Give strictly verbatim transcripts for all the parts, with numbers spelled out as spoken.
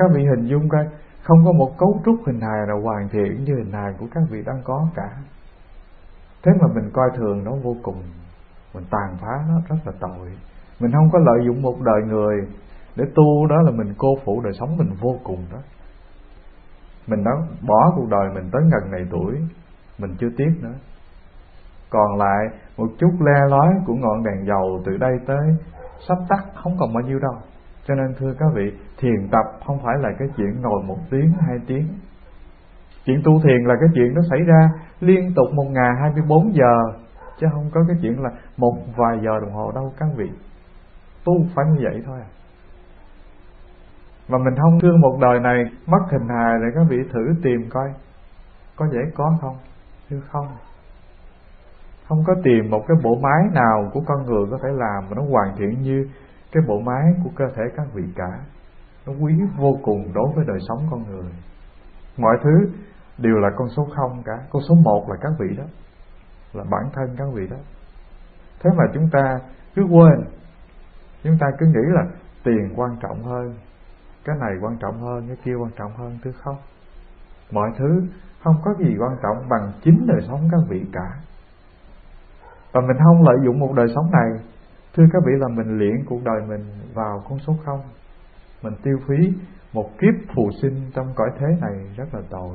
Các vị hình dung coi, không có một cấu trúc hình hài nào hoàn thiện như hình hài của các vị đang có cả. Thế mà mình coi thường nó vô cùng, mình tàn phá nó rất là tội. Mình không có lợi dụng một đời người để tu, đó là mình cô phụ đời sống mình vô cùng đó. Mình đã bỏ cuộc đời mình tới gần này tuổi, mình chưa tiếc nữa. Còn lại một chút le lói của ngọn đèn dầu từ đây tới sắp tắt không còn bao nhiêu đâu. Cho nên thưa các vị, thiền tập không phải là cái chuyện ngồi một tiếng, hai tiếng. Chuyện tu thiền là cái chuyện nó xảy ra liên tục một ngày hai mươi bốn giờ, chứ không có cái chuyện là một vài giờ đồng hồ đâu các vị. Tu phải như vậy thôi à. Mà mình không thương một đời này mất hình hài, để các vị thử tìm coi có dễ có không? Chứ không. Không có tìm một cái bộ máy nào của con người có thể làm mà nó hoàn thiện như cái bộ máy của cơ thể các vị cả. Nó quý vô cùng đối với đời sống con người. Mọi thứ đều là con số không cả. Con số một là các vị đó, là bản thân các vị đó. Thế mà chúng ta cứ quên, chúng ta cứ nghĩ là tiền quan trọng hơn, cái này quan trọng hơn, cái kia quan trọng hơn. Thưa không, mọi thứ không có gì quan trọng bằng chính đời sống các vị cả. Và mình không lợi dụng một đời sống này, thưa các vị, là mình liễn cuộc đời mình vào con số không. Mình tiêu phí một kiếp phù sinh trong cõi thế này rất là tội.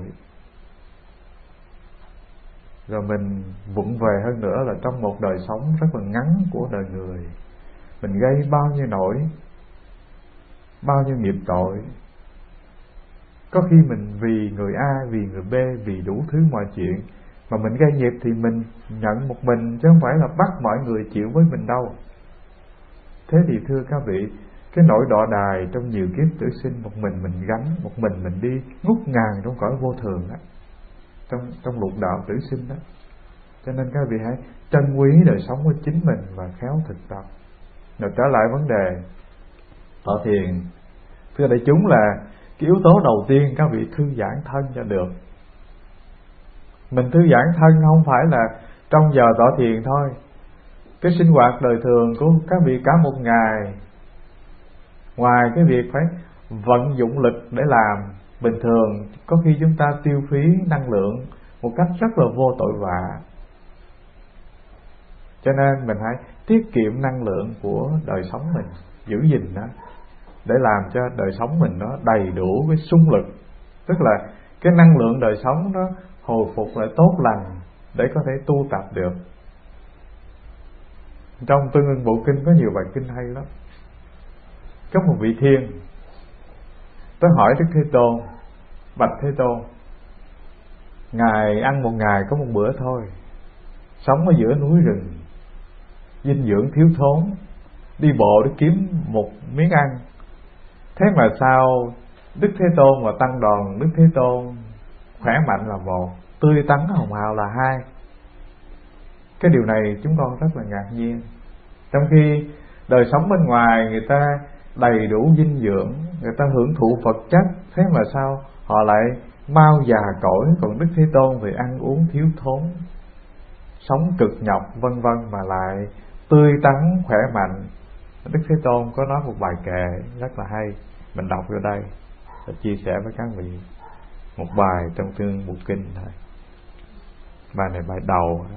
Rồi mình vụng về hơn nữa là trong một đời sống rất là ngắn của đời người, mình gây bao nhiêu nỗi, bao nhiêu nghiệp tội. Có khi mình vì người A, vì người B, vì đủ thứ mọi chuyện mà mình gây nghiệp thì mình nhận một mình, chứ không phải là bắt mọi người chịu với mình đâu. Thế thì thưa các vị, cái nỗi đọa đài trong nhiều kiếp tử sinh một mình mình gánh, một mình mình đi ngút ngàn trong cõi vô thường đó, trong trong lục đạo tử sinh đó. Cho nên các vị hãy trân quý đời sống của chính mình và khéo thực tập. Rồi trở lại vấn đề thọ thiền, thưa đại chúng, là cái yếu tố đầu tiên các vị thư giãn thân cho được. Mình thư giãn thân không phải là trong giờ tọa thiền thôi. Cái sinh hoạt đời thường của các vị cả một ngày, ngoài cái việc phải vận dụng lực để làm bình thường, có khi chúng ta tiêu phí năng lượng một cách rất là vô tội vạ. Cho nên mình hãy tiết kiệm năng lượng của đời sống mình, giữ gìn đó, để làm cho đời sống mình nó đầy đủ cái xung lực. Tức là cái năng lượng đời sống nó hồi phục lại tốt lành để có thể tu tập được. Trong Tương Ưng Bộ Kinh có nhiều bài kinh hay lắm. Có một vị thiên tới hỏi Đức Thế Tôn: bạch Thế Tôn, Ngài ăn một ngày có một bữa thôi, sống ở giữa núi rừng, dinh dưỡng thiếu thốn, đi bộ để kiếm một miếng ăn. Thế mà sao Đức Thế Tôn và tăng đoàn Đức Thế Tôn khỏe mạnh là một, tươi tắn hồng hào là hai? Cái điều này chúng con rất là ngạc nhiên. Trong khi đời sống bên ngoài người ta đầy đủ dinh dưỡng, người ta hưởng thụ vật chất, thế mà sao họ lại mau già cỗi, còn Đức Thế Tôn thì ăn uống thiếu thốn, sống cực nhọc vân vân mà lại tươi tắn khỏe mạnh. Đức Thế Tôn có nói một bài kệ rất là hay, mình đọc vô đây và chia sẻ với các vị. Một bài trong Tương Bộ Kinh thôi. Bài này bài đầu: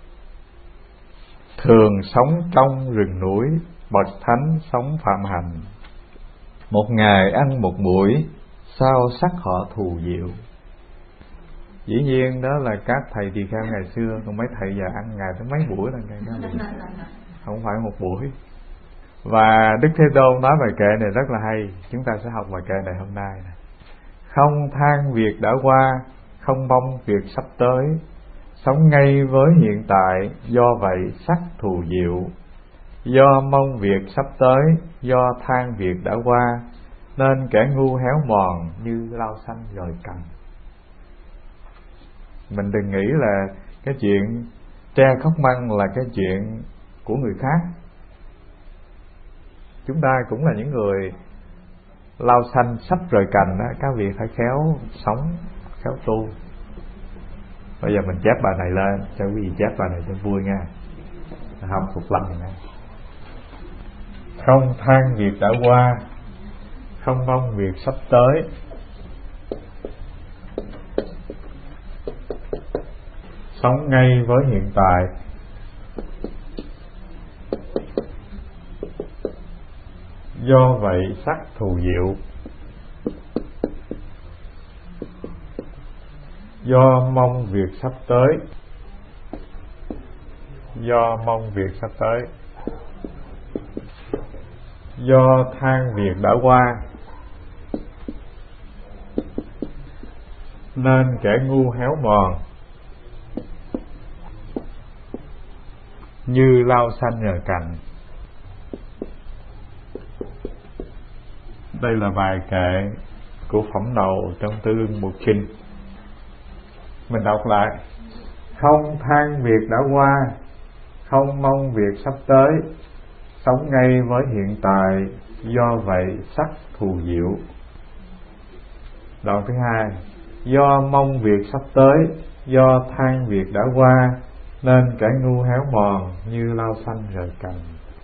thường sống trong rừng núi, bậc thánh sống phạm hành, một ngày ăn một buổi, sao sắc họ thù diệu. Dĩ nhiên đó là các thầy tỳ kheo ngày xưa, còn mấy thầy giờ ăn ngày tới mấy buổi là ngày đó, không phải một buổi. Và Đức Thế Tôn nói bài kệ này rất là hay, chúng ta sẽ học bài kệ này hôm nay. Không than việc đã qua, không mong việc sắp tới, sống ngay với hiện tại, do vậy sắc thù diệu. Do mong việc sắp tới, do than việc đã qua, nên kẻ ngu héo mòn như lau xanh rồi cành. Mình đừng nghĩ là cái chuyện tre khóc măng là cái chuyện của người khác. Chúng ta cũng là những người lau xanh sắp rời cành đó. Các vị phải khéo sống, khéo tu. Bây giờ mình chép bài này lên cho quý vị chép bài này cho vui nha, học thuộc lòng nha. Không than việc đã qua, không mong việc sắp tới. Sống ngay với hiện tại. Do vậy sắc thù diệu. Do mong việc sắp tới. Do mong việc sắp tới. Do than việc đã qua, nên kẻ ngu héo mòn, như lau xanh nhờ cành. Đây là bài kệ của phẩm đầu trong Tư Ưng Bộ Kinh. Mình đọc lại: không than việc đã qua, không mong việc sắp tới, sống ngay với hiện tại, do vậy sắc thù diệu. Đoạn thứ hai: do mong việc sắp tới, do than việc đã qua, nên kẻ ngu héo mòn, như lau xanh rời cành.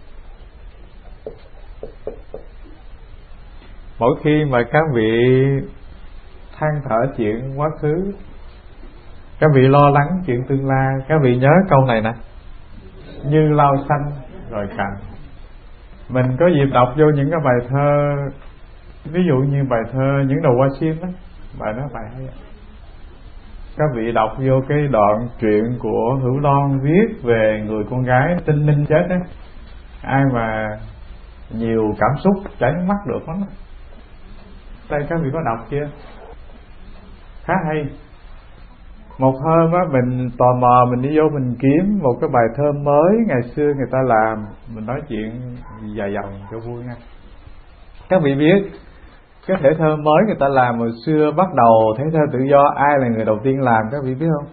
Mỗi khi mà các vị than thở chuyện quá khứ, các vị lo lắng chuyện tương lai, các vị nhớ câu này nè: như lau xanh rồi cành. Mình có dịp đọc vô những cái bài thơ, ví dụ như bài thơ Những Đầu Hoa Sim đó, bài đó bài hay. Các vị đọc vô cái đoạn truyện của Hữu Loan viết về người con gái Tinh Ninh chết đó, ai mà nhiều cảm xúc chảy nước mắt được lắm. Đây các vị có đọc chưa? Khá hay. Một hôm á, mình tò mò mình đi vô mình kiếm một cái bài thơ mới ngày xưa người ta làm, mình nói chuyện dài dòng cho vui nha. Các vị biết cái thể thơ mới người ta làm hồi xưa, bắt đầu thể thơ tự do, ai là người đầu tiên làm các vị biết không?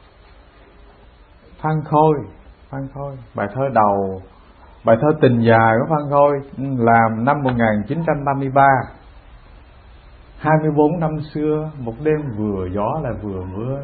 Phan Khôi. Phan Khôi, bài thơ đầu, bài thơ Tình Dài của Phan Khôi làm năm một nghìn chín trăm năm mươi ba. Hai mươi bốn năm xưa, một đêm vừa gió là vừa mưa,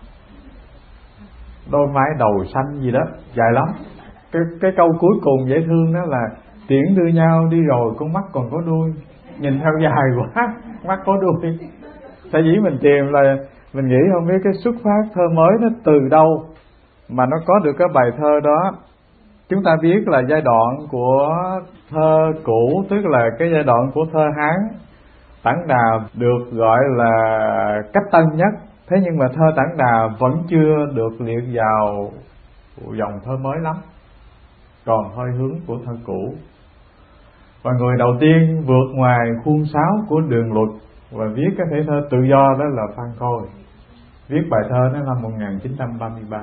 đôi mái đầu xanh gì đó, dài lắm. Cái cái câu cuối cùng dễ thương đó là: tiễn đưa nhau đi rồi con mắt còn có đuôi. Nhìn theo dài quá, mắt có đuôi. Tại vì mình tìm là mình nghĩ không biết cái xuất phát thơ mới nó từ đâu mà nó có được cái bài thơ đó. Chúng ta biết là giai đoạn của thơ cũ, tức là cái giai đoạn của thơ Hán, Tản Đà được gọi là cách tân nhất. Thế nhưng mà thơ Tản Đà vẫn chưa được liệt vào dòng thơ mới lắm, còn hơi hướng của thơ cũ. Và người đầu tiên vượt ngoài khuôn sáo của đường luật và viết cái thể thơ tự do đó là Phan Khôi. Viết bài thơ đó năm một nghìn chín trăm ba mươi ba.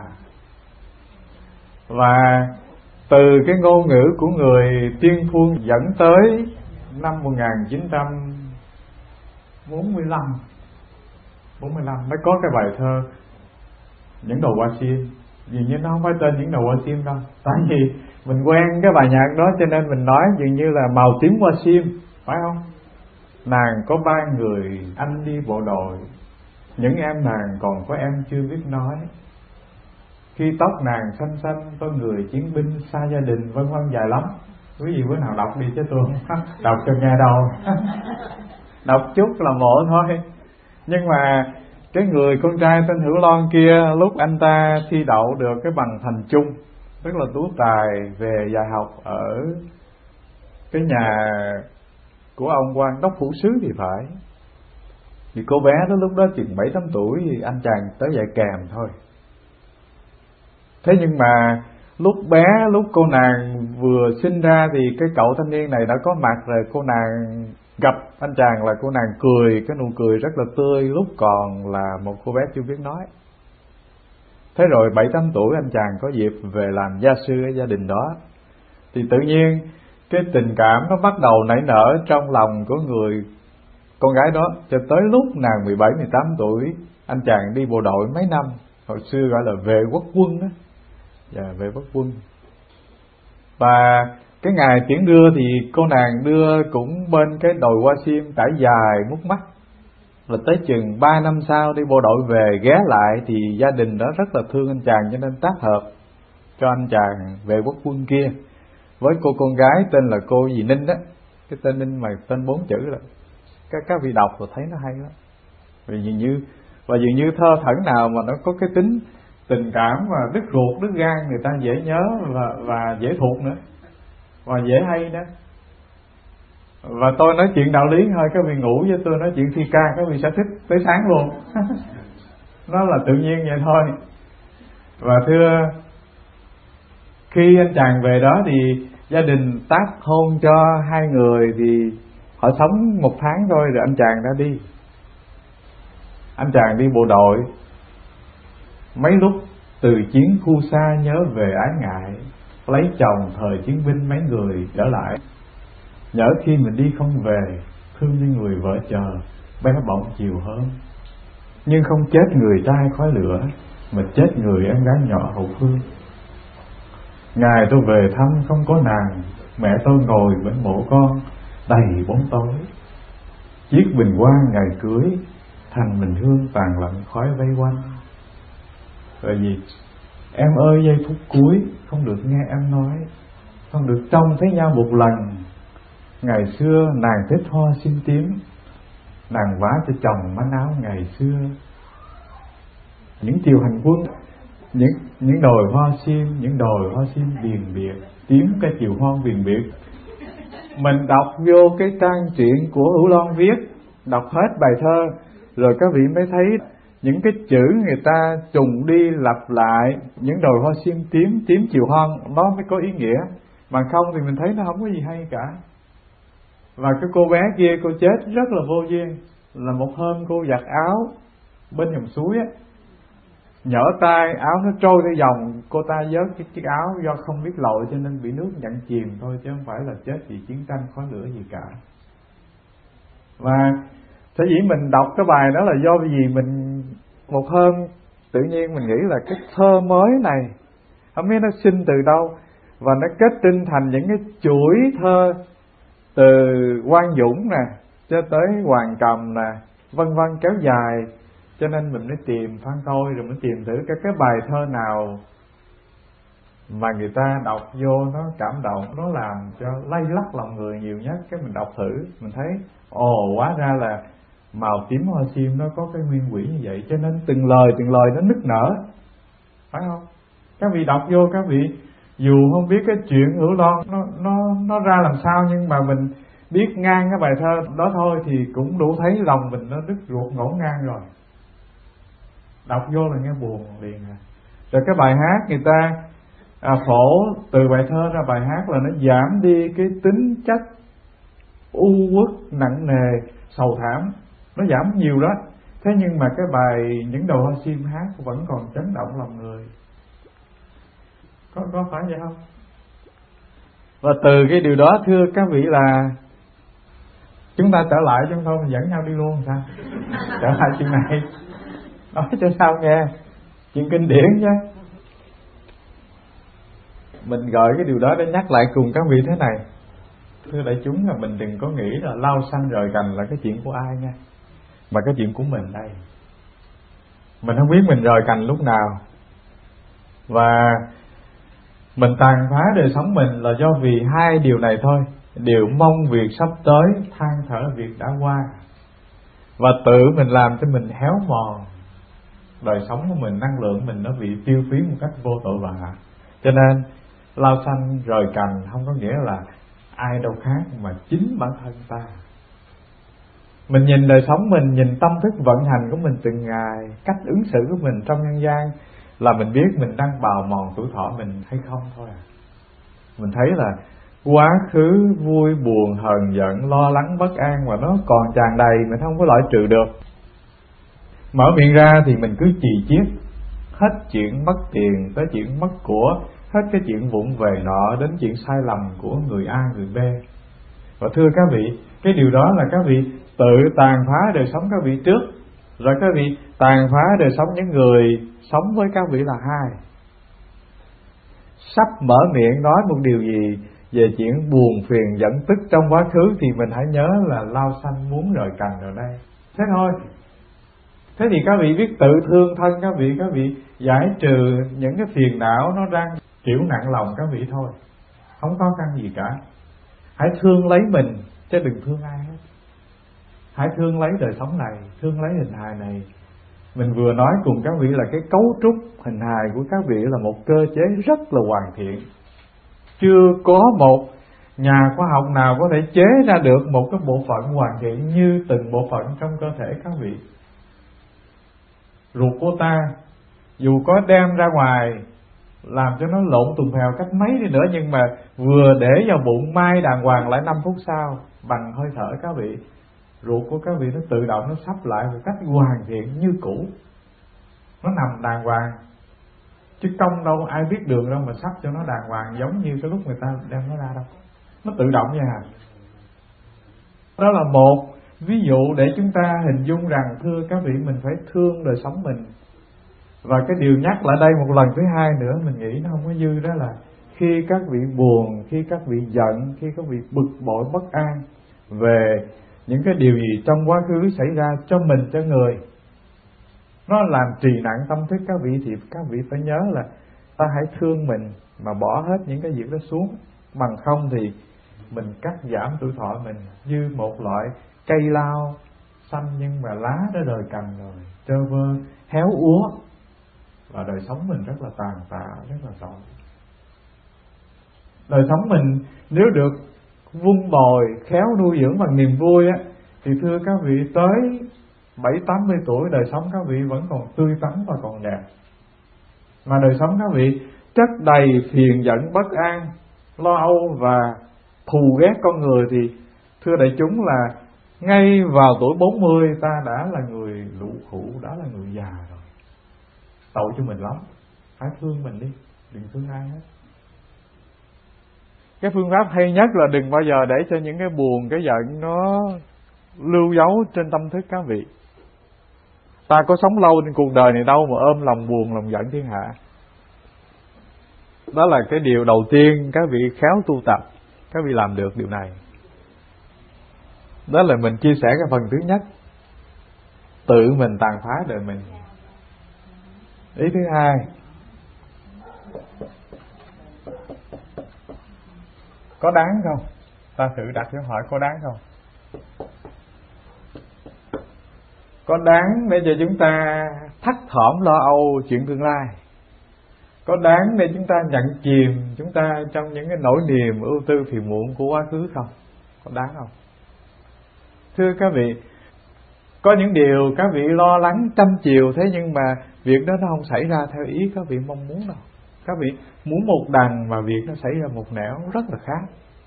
Và từ cái ngôn ngữ của người tiên phong dẫn tới năm một nghìn chín trăm bốn mươi lăm mới có cái bài thơ Những Đầu Hoa Sim. Dường như nó không phải tên Những Đầu Hoa Sim đâu, tại vì mình quen cái bài nhạc đó cho nên mình nói dường như là Màu Tím Hoa Sim, phải không? Nàng có ba người anh đi bộ đội, những em nàng còn có em chưa biết nói. Khi tóc nàng xanh xanh có người chiến binh xa gia đình, vân vân, dài lắm. Quý vị bữa nào đọc đi chứ tôi không đọc cho nghe đâu. Đọc chút là mộ thôi. Nhưng mà cái người con trai tên Hữu Loan kia, lúc anh ta thi đậu được cái bằng thành trung, tức là tú tài về dạy học ở cái nhà của ông quan đốc phủ sứ thì phải. Thì cô bé đó lúc đó chừng bảy tám tuổi, thì anh chàng tới dạy kèm thôi. Thế nhưng mà lúc bé, lúc cô nàng vừa sinh ra thì cái cậu thanh niên này đã có mặt rồi. Cô nàng gặp anh chàng là cô nàng cười, cái nụ cười rất là tươi lúc còn là một cô bé chưa biết nói. Thế rồi bảy tám tuổi anh chàng có dịp về làm gia sư ở gia đình đó, thì tự nhiên cái tình cảm nó bắt đầu nảy nở trong lòng của người con gái đó. Cho tới lúc nàng mười bảy mười tám tuổi, anh chàng đi bộ đội mấy năm, hồi xưa gọi là vệ quốc quân đó. Dạ, vệ quốc quân. Và cái ngày tiễn đưa thì cô nàng đưa cũng bên cái đồi hoa sim trải dài mút mắt. Rồi tới chừng ba năm sau đi bộ đội về ghé lại thì gia đình đó rất là thương anh chàng, cho nên tác hợp cho anh chàng vệ quốc quân kia với cô con gái tên là cô gì Ninh đó, cái tên Ninh mà tên bốn chữ là các các vị đọc rồi thấy nó hay lắm. Vì dường như và dường như thơ thẩn nào mà nó có cái tính tình cảm và đứt ruột đứt gan, người ta dễ nhớ và và dễ thuộc nữa, và dễ hay nữa. Và tôi nói chuyện đạo lý thôi, các vị ngủ với tôi nói chuyện thi ca, các vị sẽ thích tới sáng luôn. Nó là tự nhiên vậy thôi. Và thưa, khi anh chàng về đó thì gia đình tác hôn cho hai người, thì họ sống một tháng thôi rồi anh chàng ra đi. Anh chàng đi bộ đội, mấy lúc từ chiến khu xa nhớ về ái ngại, lấy chồng thời chiến binh mấy người trở lại. Nhỡ khi mình đi không về, thương như người vợ chờ, bé bỏng chiều hơn. Nhưng không chết người trai khói lửa, mà chết người em gái nhỏ hậu phương. Ngày tôi về thăm không có nàng, mẹ tôi ngồi bên mộ con, đầy bóng tối. Chiếc bình hoa ngày cưới, thành mình hương tàn lặng khói vây quanh. Rồi gì? Em ơi giây phút cuối, không được nghe em nói, không được trông thấy nhau một lần. Ngày xưa nàng thích hoa sim tím, nàng vá cho chồng manh áo ngày xưa. Những chiều hành quân, những những đồi hoa sim, những đồi hoa sim biền biệt, tím cái chiều hoang biền biệt. Mình đọc vô cái trang truyện của Hữu Loan viết, đọc hết bài thơ, rồi các vị mới thấy những cái chữ người ta trùng đi lặp lại, những đồi hoa sim tím, tím chiều hoang, nó mới có ý nghĩa. Mà không thì mình thấy nó không có gì hay cả. Và cái cô bé kia cô chết rất là vô duyên. Là một hôm cô giặt áo bên dòng suối á, nhỡ tay áo nó trôi theo dòng, cô ta vớt cái chiếc áo, do không biết lội cho nên bị nước nhận chìm thôi, chứ không phải là chết vì chiến tranh khói lửa gì cả. Và sở dĩ mình đọc cái bài đó là do vì mình một hôm tự nhiên mình nghĩ là cái thơ mới này không biết nó sinh từ đâu, và nó kết tinh thành những cái chuỗi thơ từ Quang Dũng nè cho tới Hoàng Cầm nè, vân vân kéo dài. Cho nên mình mới tìm Phan Tôi, rồi mới tìm thử cái cái bài thơ nào mà người ta đọc vô nó cảm động, nó làm cho lay lắc lòng người nhiều nhất. Cái mình đọc thử, mình thấy ồ, hóa ra là màu tím hoa sim nó có cái nguyên quỷ như vậy. Cho nên từng lời từng lời nó nức nở, phải không? Các vị đọc vô, các vị dù không biết cái chuyện Hữu Loan nó nó nó ra làm sao, nhưng mà mình biết ngang cái bài thơ đó thôi thì cũng đủ thấy lòng mình nó đứt ruột ngổn ngang rồi. Đọc vô là nghe buồn liền à. Rồi cái bài hát người ta à, phổ từ bài thơ ra bài hát là nó giảm đi cái tính chất u uất nặng nề sầu thảm, nó giảm nhiều đó. Thế nhưng mà cái bài những đầu hoa sim hát vẫn còn chấn động lòng người. Có, có phải vậy không? Và từ cái điều đó thưa các vị là chúng ta trở lại, chúng thôi mình dẫn nhau đi luôn sao? Trở lại chuyện này, nói cho sao nghe, chuyện kinh điển chứ. Mình gọi cái điều đó để nhắc lại cùng các vị thế này. Thưa đại chúng, là mình đừng có nghĩ là lau xanh rời cành là cái chuyện của ai nha, mà cái chuyện của mình đây. Mình không biết mình rời cành lúc nào, và mình tàn phá đời sống mình là do vì hai điều này thôi. Điều mong việc sắp tới, than thở việc đã qua, và tự mình làm cho mình héo mòn đời sống của mình, năng lượng mình nó bị tiêu phí một cách vô tội vạ. Cho nên lau xanh rời cành không có nghĩa là ai đâu khác mà chính bản thân ta. Mình nhìn đời sống mình, nhìn tâm thức vận hành của mình từng ngày, cách ứng xử của mình trong nhân gian, là mình biết mình đang bào mòn tuổi thọ mình hay không thôi à. Mình thấy là quá khứ vui buồn hờn giận lo lắng bất an mà nó còn tràn đầy, mình không có loại trừ được. Mở miệng ra thì mình cứ chì chiết hết chuyện mất tiền tới chuyện mất của, hết cái chuyện vụng về nọ đến chuyện sai lầm của người A người B. Và thưa các vị, cái điều đó là các vị tự tàn phá đời sống các vị trước, rồi các vị tàn phá đời sống những người sống với các vị là hai. Sắp mở miệng nói một điều gì về chuyện buồn phiền giận tức trong quá khứ thì mình hãy nhớ là lau xanh muốn rời cành ở đây. Thế thôi. Thế thì các vị biết tự thương thân các vị, các vị giải trừ những cái phiền não nó đang chịu nặng lòng các vị thôi. Không khó khăn gì cả. Hãy thương lấy mình chứ đừng thương ai hết. hãy thương lấy đời sống này, thương lấy hình hài này. Mình vừa nói cùng các vị là cái cấu trúc hình hài của các vị là một cơ chế rất là hoàn thiện. Chưa có một nhà khoa học nào có thể chế ra được một cái bộ phận hoàn thiện như từng bộ phận trong cơ thể các vị. Ruột của ta dù có đem ra ngoài làm cho nó lộn tùng phèo cách mấy đi nữa, nhưng mà vừa để vào bụng mai đàng hoàng lại năm phút sau bằng hơi thở các vị, ruột của các vị nó tự động nó sắp lại một cách hoàn thiện như cũ, nó nằm đàng hoàng. Chứ công đâu ai biết đường đâu mà sắp cho nó đàng hoàng giống như cái lúc người ta đem nó ra đâu, nó tự động vậy hả? Đó là một ví dụ để chúng ta hình dung rằng thưa các vị, mình phải thương đời sống mình. Và cái điều nhắc lại đây một lần thứ hai nữa mình nghĩ nó không có dư, đó là khi các vị buồn, khi các vị giận, khi các vị bực bội bất an về những cái điều gì trong quá khứ xảy ra cho mình, cho người, nó làm trì nặng tâm thức các vị, thì các vị phải nhớ là ta hãy thương mình mà bỏ hết những cái việc đó xuống. Bằng không thì mình cắt giảm tuổi thọ mình như một loại cây lao xanh nhưng mà lá đã rời cành rồi, trơ vơ héo úa, và đời sống mình rất là tàn tạ, rất là tội. Đời sống mình nếu được vun bồi, khéo nuôi dưỡng bằng niềm vui á, thì thưa các vị, tới bảy tám mươi tuổi đời sống các vị vẫn còn tươi tắn và còn đẹp. Mà đời sống các vị chất đầy phiền giận bất an, lo âu và thù ghét con người thì thưa đại chúng là ngay vào tuổi bốn mươi ta đã là người lũ khủ, đã là người già rồi. Tội cho mình lắm. Phải thương mình đi, đừng thương ai hết. Cái phương pháp hay nhất là đừng bao giờ để cho những cái buồn, cái giận nó lưu dấu trên tâm thức các vị. Ta có sống lâu trên cuộc đời này đâu mà ôm lòng buồn, lòng giận thiên hạ. Đó là cái điều đầu tiên các vị khéo tu tập, các vị làm được điều này. Đó là mình chia sẻ cái phần thứ nhất, tự mình tàn phá đời mình. Ý thứ hai, có đáng không? Ta thử đặt câu hỏi có đáng không? Có đáng để cho chúng ta thất thỏm lo âu chuyện tương lai? Có đáng để chúng ta nhận chìm chúng ta trong những cái nỗi niềm ưu tư phiền muộn của quá khứ không? Có đáng không? Thưa các vị, có những điều các vị lo lắng trăm chiều, thế nhưng mà việc đó nó không xảy ra theo ý các vị mong muốn đâu. Các vị muốn một đằng mà việc nó xảy ra một nẻo, rất là khác.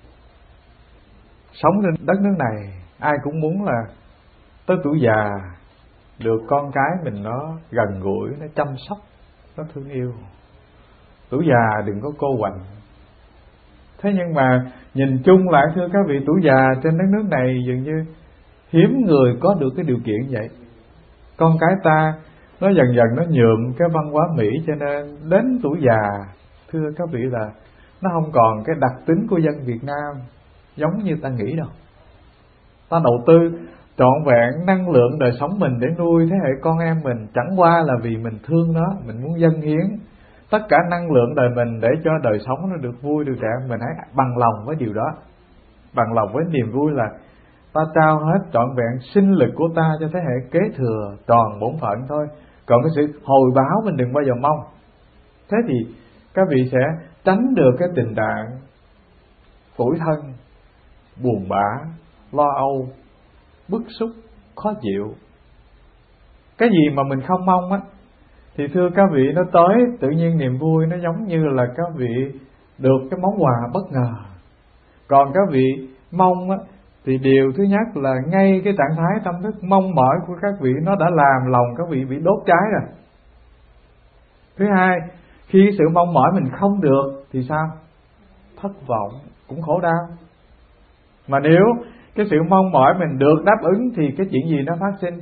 Sống trên đất nước này ai cũng muốn là tới tuổi già được con cái mình nó gần gũi, nó chăm sóc, nó thương yêu. Tuổi già đừng có cô quạnh. Thế nhưng mà nhìn chung lại thưa các vị, tuổi già trên đất nước này dường như hiếm người có được cái điều kiện vậy. Con cái ta nó dần dần nó nhuộm cái văn hóa Mỹ, cho nên đến tuổi già thưa các vị là nó không còn cái đặc tính của dân Việt Nam giống như ta nghĩ đâu. Ta đầu tư trọn vẹn năng lượng đời sống mình để nuôi thế hệ con em mình, chẳng qua là vì mình thương nó, mình muốn dâng hiến tất cả năng lượng đời mình để cho đời sống nó được vui, được đẹp. Mình hãy bằng lòng với điều đó, bằng lòng với niềm vui là ta trao hết trọn vẹn sinh lực của ta cho thế hệ kế thừa tròn bổn phận thôi. Còn cái sự hồi báo mình đừng bao giờ mong. Thế thì các vị sẽ tránh được cái tình trạng tủi thân, buồn bã, lo âu, bức xúc, khó chịu. Cái gì mà mình không mong á, thì thưa các vị, nó tới tự nhiên niềm vui nó giống như là các vị được cái món quà bất ngờ. Còn các vị mong á, thì điều thứ nhất là ngay cái trạng thái tâm thức mong mỏi của các vị nó đã làm lòng các vị bị đốt cháy rồi. Thứ hai, khi sự mong mỏi mình không được thì sao? Thất vọng, cũng khổ đau. Mà nếu cái sự mong mỏi mình được đáp ứng thì cái chuyện gì nó phát sinh?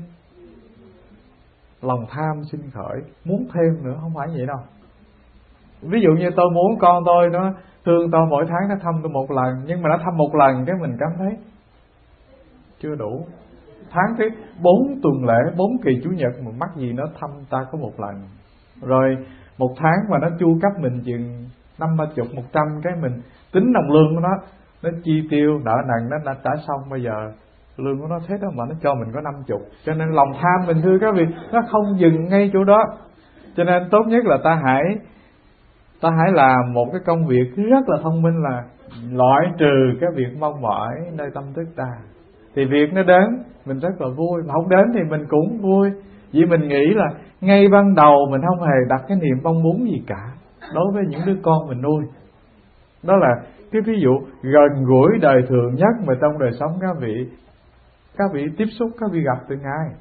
Lòng tham sinh khởi, muốn thêm nữa, không phải vậy đâu. Ví dụ như tôi muốn con tôi nó thương tôi, mỗi tháng nó thăm tôi một lần, nhưng mà nó thăm một lần cái mình cảm thấy chưa đủ. Tháng thứ bốn tuần lễ, bốn kỳ chủ nhật mà mắc gì nó thăm ta có một lần. Rồi một tháng mà nó chu cấp mình chừng năm ba chục, một trăm cái mình tính đồng lương của nó, nó chi tiêu nợ nần nó đã trả xong, bây giờ lương của nó thế đó mà nó cho mình có năm chục. Cho nên lòng tham mình thưa các vị, nó không dừng ngay chỗ đó. Cho nên tốt nhất là ta hãy ta hãy làm một cái công việc rất là thông minh, là loại trừ cái việc mong mỏi nơi tâm thức ta. Thì việc nó đến mình rất là vui, mà không đến thì mình cũng vui. Vì mình nghĩ là ngay ban đầu mình không hề đặt cái niềm mong muốn gì cả đối với những đứa con mình nuôi. Đó là cái ví dụ gần gũi đời thường nhất mà trong đời sống các vị các vị tiếp xúc, các vị gặp từng ngày.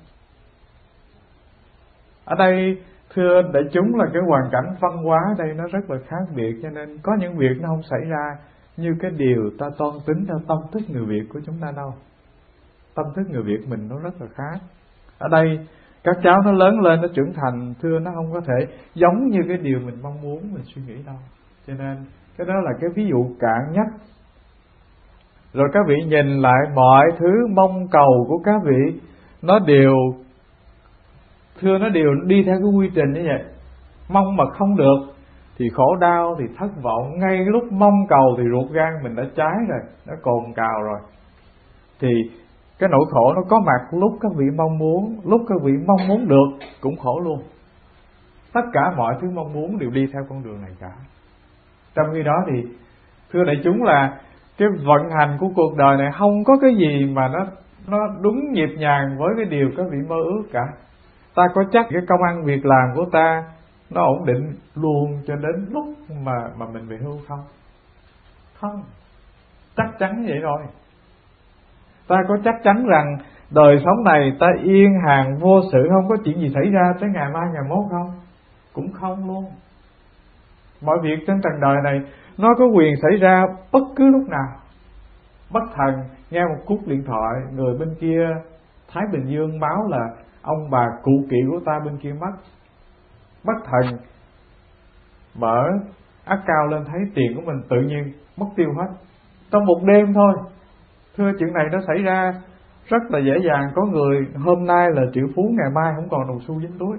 Ở đây thưa đại chúng là cái hoàn cảnh văn hóa ở đây nó rất là khác biệt, cho nên có những việc nó không xảy ra như cái điều ta toan tính theo tâm thức người Việt của chúng ta đâu. Tâm thức người Việt mình nó rất là khác. Ở đây các cháu nó lớn lên, nó trưởng thành, thưa nó không có thể giống như cái điều mình mong muốn, mình suy nghĩ đâu. Cho nên cái đó là cái ví dụ cạn nhất. Rồi các vị nhìn lại mọi thứ mong cầu của các vị, nó đều thưa nó đều đi theo cái quy trình như vậy. Mong mà không được thì khổ đau, thì thất vọng. Ngay lúc mong cầu thì ruột gan mình đã cháy rồi, nó cồn cào rồi. Thì cái nỗi khổ nó có mặt lúc các vị mong muốn, lúc các vị mong muốn được cũng khổ luôn. Tất cả mọi thứ mong muốn đều đi theo con đường này cả. Trong khi đó thì thưa đại chúng là cái vận hành của cuộc đời này không có cái gì mà nó nó đúng nhịp nhàng với cái điều các vị mơ ước cả. Ta có chắc cái công ăn việc làm của ta nó ổn định luôn cho đến lúc mà mà mình về hưu không? Không, chắc chắn vậy rồi. Ta có chắc chắn rằng đời sống này ta yên hàng vô sự, không có chuyện gì xảy ra tới ngày mai ngày mốt không? Cũng không luôn. Mọi việc trên trần đời này nó có quyền xảy ra bất cứ lúc nào. Bất thần nghe một cú điện thoại, người bên kia Thái Bình Dương báo là ông bà cụ kỵ của ta bên kia mất. Bất thần mở ác cao lên thấy tiền của mình tự nhiên mất tiêu hết trong một đêm thôi. Thưa chuyện này nó xảy ra rất là dễ dàng. Có người hôm nay là triệu phú, ngày mai không còn đồng xu dính túi.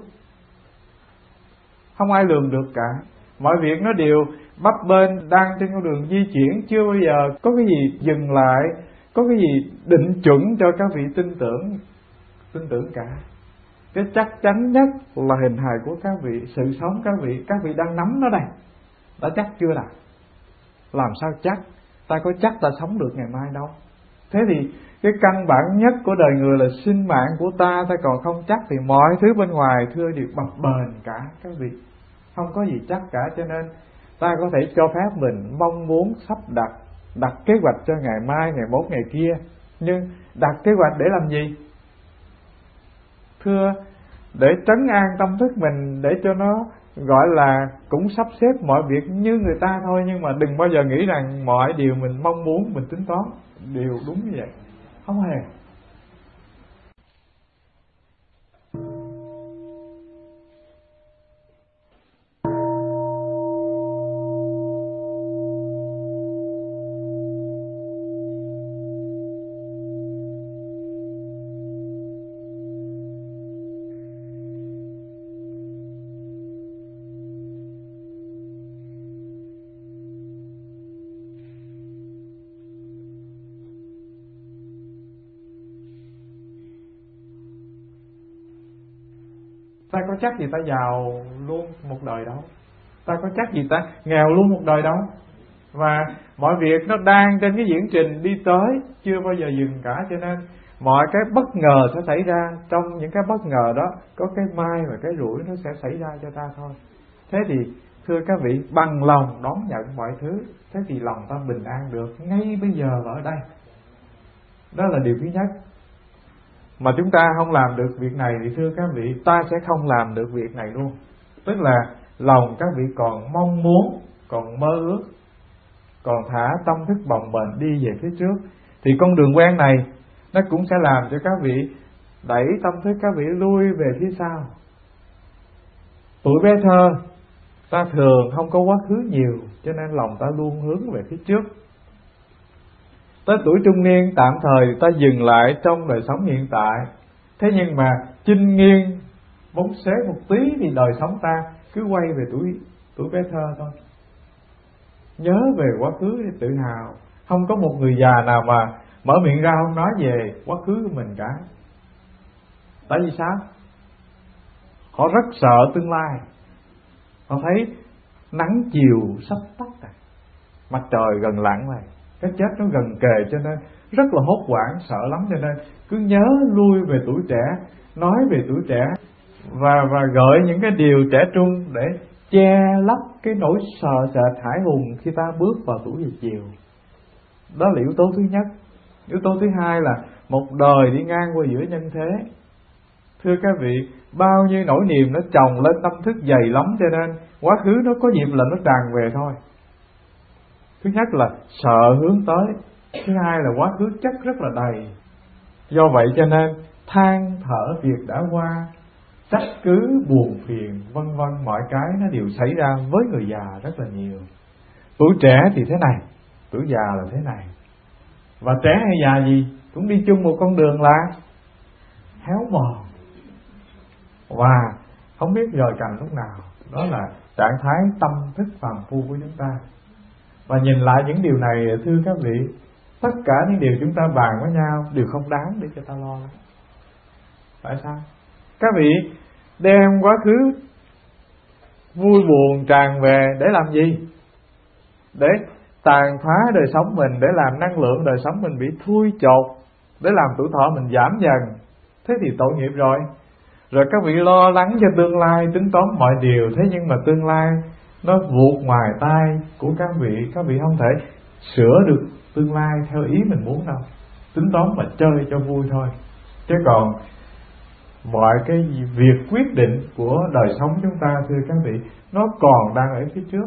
Không ai lường được cả. Mọi việc nó đều bấp bênh, đang trên con đường di chuyển, chưa bao giờ có cái gì dừng lại, có cái gì định chuẩn cho các vị tin tưởng tin tưởng cả. Cái chắc chắn nhất là hình hài của các vị, sự sống các vị, các vị đang nắm nó đây. Đã chắc chưa nào? Làm sao chắc? Ta có chắc ta sống được ngày mai đâu. Thế thì cái căn bản nhất của đời người là sinh mạng của ta, ta còn không chắc thì mọi thứ bên ngoài thưa đều bập bềnh cả các vị. Không có gì chắc cả, cho nên ta có thể cho phép mình mong muốn sắp đặt, đặt kế hoạch cho ngày mai, ngày mốt, ngày kia. Nhưng đặt kế hoạch để làm gì? Thưa, để trấn an tâm thức mình, để cho nó gọi là cũng sắp xếp mọi việc như người ta thôi. Nhưng mà đừng bao giờ nghĩ rằng mọi điều mình mong muốn, mình tính toán đều đúng như vậy. Không hề. Ta có chắc gì ta giàu luôn một đời đâu. Ta có chắc gì ta nghèo luôn một đời đâu. Và mọi việc nó đang trên cái diễn trình đi tới, chưa bao giờ dừng cả. Cho nên mọi cái bất ngờ sẽ xảy ra. Trong những cái bất ngờ đó có cái may và cái rủi nó sẽ xảy ra cho ta thôi. Thế thì thưa các vị, bằng lòng đón nhận mọi thứ, thế thì lòng ta bình an được ngay bây giờ và ở đây. Đó là điều thứ nhất. Mà chúng ta không làm được việc này thì thưa các vị, ta sẽ không làm được việc này luôn. Tức là lòng các vị còn mong muốn, còn mơ ước, còn thả tâm thức bồng bềnh đi về phía trước, thì con đường quen này nó cũng sẽ làm cho các vị đẩy tâm thức các vị lui về phía sau. Tuổi bé thơ ta thường không có quá khứ nhiều, cho nên lòng ta luôn hướng về phía trước. Tới tuổi trung niên tạm thời ta dừng lại trong đời sống hiện tại. Thế nhưng mà chinh nghiêng bóng xế một tí thì đời sống ta cứ quay về tuổi tuổi bé thơ thôi. Nhớ về quá khứ để tự hào. Không có một người già nào mà mở miệng ra không nói về quá khứ của mình cả. Tại vì sao? Họ rất sợ tương lai. Họ thấy nắng chiều sắp tắt rồi, mặt trời gần lặn rồi, cái chết nó gần kề, cho nên rất là hốt hoảng, sợ lắm. Cho nên cứ nhớ lui về tuổi trẻ, nói về tuổi trẻ, và và gợi những cái điều trẻ trung để che lấp cái nỗi sợ sệt hãi hùng khi ta bước vào tuổi về chiều. Đó là yếu tố thứ nhất. Yếu tố thứ hai là một đời đi ngang qua giữa nhân thế. Thưa các vị, bao nhiêu nỗi niềm nó chồng lên, tâm thức dày lắm, cho nên quá khứ nó có dịp là nó tràn về thôi. Thứ nhất là sợ hướng tới, thứ hai là quá khứ chất rất là đầy. Do vậy cho nên than thở việc đã qua, trách cứ buồn phiền, vân vân, mọi cái nó đều xảy ra với người già rất là nhiều. Tuổi trẻ thì thế này, tuổi già là thế này. Và trẻ hay già gì cũng đi chung một con đường là héo mòn và không biết rời cành lúc nào. Đó là trạng thái tâm thức phàm phu của chúng ta. Và nhìn lại những điều này, thưa các vị, tất cả những điều chúng ta bàn với nhau đều không đáng để cho ta lo lắng. Tại sao? Các vị đem quá khứ vui buồn tràn về để làm gì? Để tàn phá đời sống mình, để làm năng lượng đời sống mình bị thui chột, để làm tuổi thọ mình giảm dần. Thế thì tội nghiệp rồi. Rồi các vị lo lắng cho tương lai, tính toán mọi điều. Thế nhưng mà tương lai nó vụt ngoài tay của các vị. Các vị không thể sửa được tương lai theo ý mình muốn đâu. Tính toán mà chơi cho vui thôi. Chứ còn mọi cái việc quyết định của đời sống chúng ta, thưa các vị, nó còn đang ở phía trước.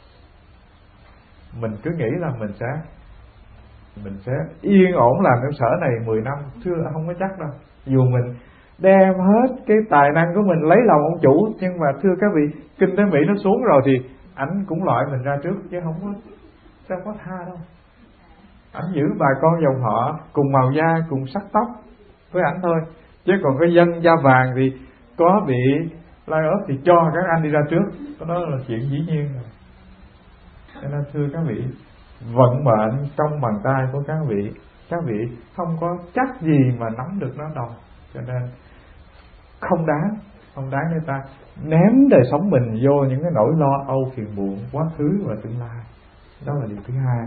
Mình cứ nghĩ là mình sẽ Mình sẽ yên ổn làm cái sở này mười năm. Thưa, không có chắc đâu. Dù mình đem hết cái tài năng của mình lấy lòng ông chủ, nhưng mà thưa các vị, kinh tế Mỹ nó xuống rồi thì ảnh cũng loại mình ra trước, chứ không có sao có tha đâu. Ảnh giữ bà con dòng họ cùng màu da, cùng sắc tóc với ảnh thôi. Chứ còn cái dân da vàng thì có bị lai ớt thì cho các anh đi ra trước. Đó là chuyện dĩ nhiên rồi. Cho nên thưa các vị, vận mệnh trong bàn tay của các vị. Các vị không có chắc gì mà nắm được nó đâu. Cho nên không đáng Không đáng để ta ném đời sống mình vô những cái nỗi lo âu phiền muộn quá khứ và tương lai. Đó là điều thứ hai.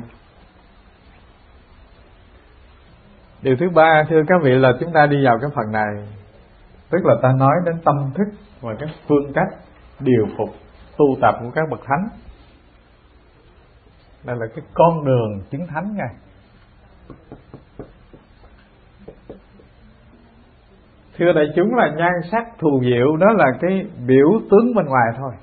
Điều thứ ba, thưa các vị, là chúng ta đi vào cái phần này, tức là ta nói đến tâm thức và các phương cách điều phục tu tập của các bậc thánh. Đây là cái con đường chứng thánh nha. Thưa đại chúng, là nhan sắc thù diệu đó là cái biểu tướng bên ngoài thôi.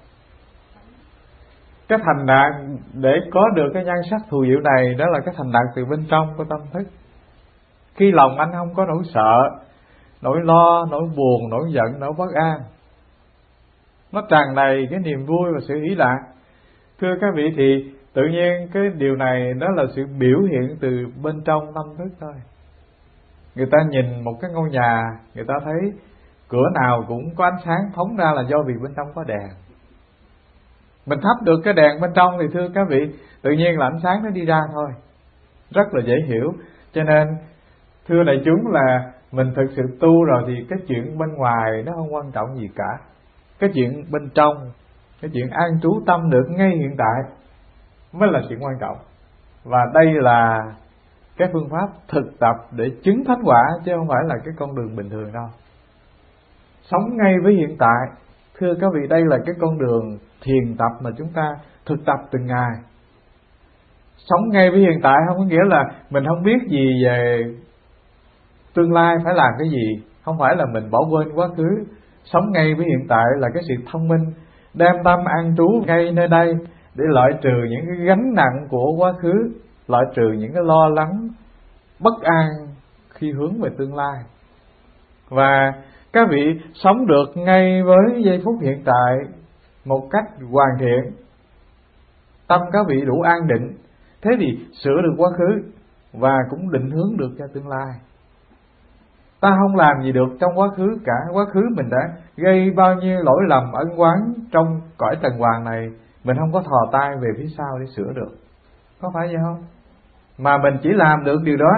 Cái thành đạt để có được cái nhan sắc thù diệu này, đó là cái thành đạt từ bên trong của tâm thức. Khi lòng anh không có nỗi sợ, nỗi lo, nỗi buồn, nỗi giận, nỗi bất an, nó tràn đầy cái niềm vui và sự hỷ lạc, thưa các vị, thì tự nhiên cái điều này đó là sự biểu hiện từ bên trong tâm thức thôi. Người ta nhìn một cái ngôi nhà, người ta thấy cửa nào cũng có ánh sáng phóng ra là do vì bên trong có đèn. Mình thắp được cái đèn bên trong thì thưa các vị, tự nhiên là ánh sáng nó đi ra thôi. Rất là dễ hiểu. Cho nên thưa đại chúng, là mình thực sự tu rồi thì cái chuyện bên ngoài nó không quan trọng gì cả. Cái chuyện bên trong, cái chuyện an trú tâm được ngay hiện tại mới là chuyện quan trọng. Và đây là cái phương pháp thực tập để chứng thánh quả, chứ không phải là cái con đường bình thường đâu. Sống ngay với hiện tại, thưa các vị, đây là cái con đường thiền tập mà chúng ta thực tập từng ngày. Sống ngay với hiện tại không có nghĩa là mình không biết gì về tương lai phải làm cái gì, không phải là mình bỏ quên quá khứ. Sống ngay với hiện tại là cái sự thông minh, đem tâm an trú ngay nơi đây để loại trừ những cái gánh nặng của quá khứ, loại trừ những cái lo lắng, bất an khi hướng về tương lai. Và các vị sống được ngay với giây phút hiện tại một cách hoàn thiện, tâm các vị đủ an định, thế thì sửa được quá khứ và cũng định hướng được cho tương lai. Ta không làm gì được trong quá khứ cả. Quá khứ mình đã gây bao nhiêu lỗi lầm ân oán trong cõi trần hoàng này, mình không có thò tay về phía sau để sửa được, có phải vậy không? Mà mình chỉ làm được điều đó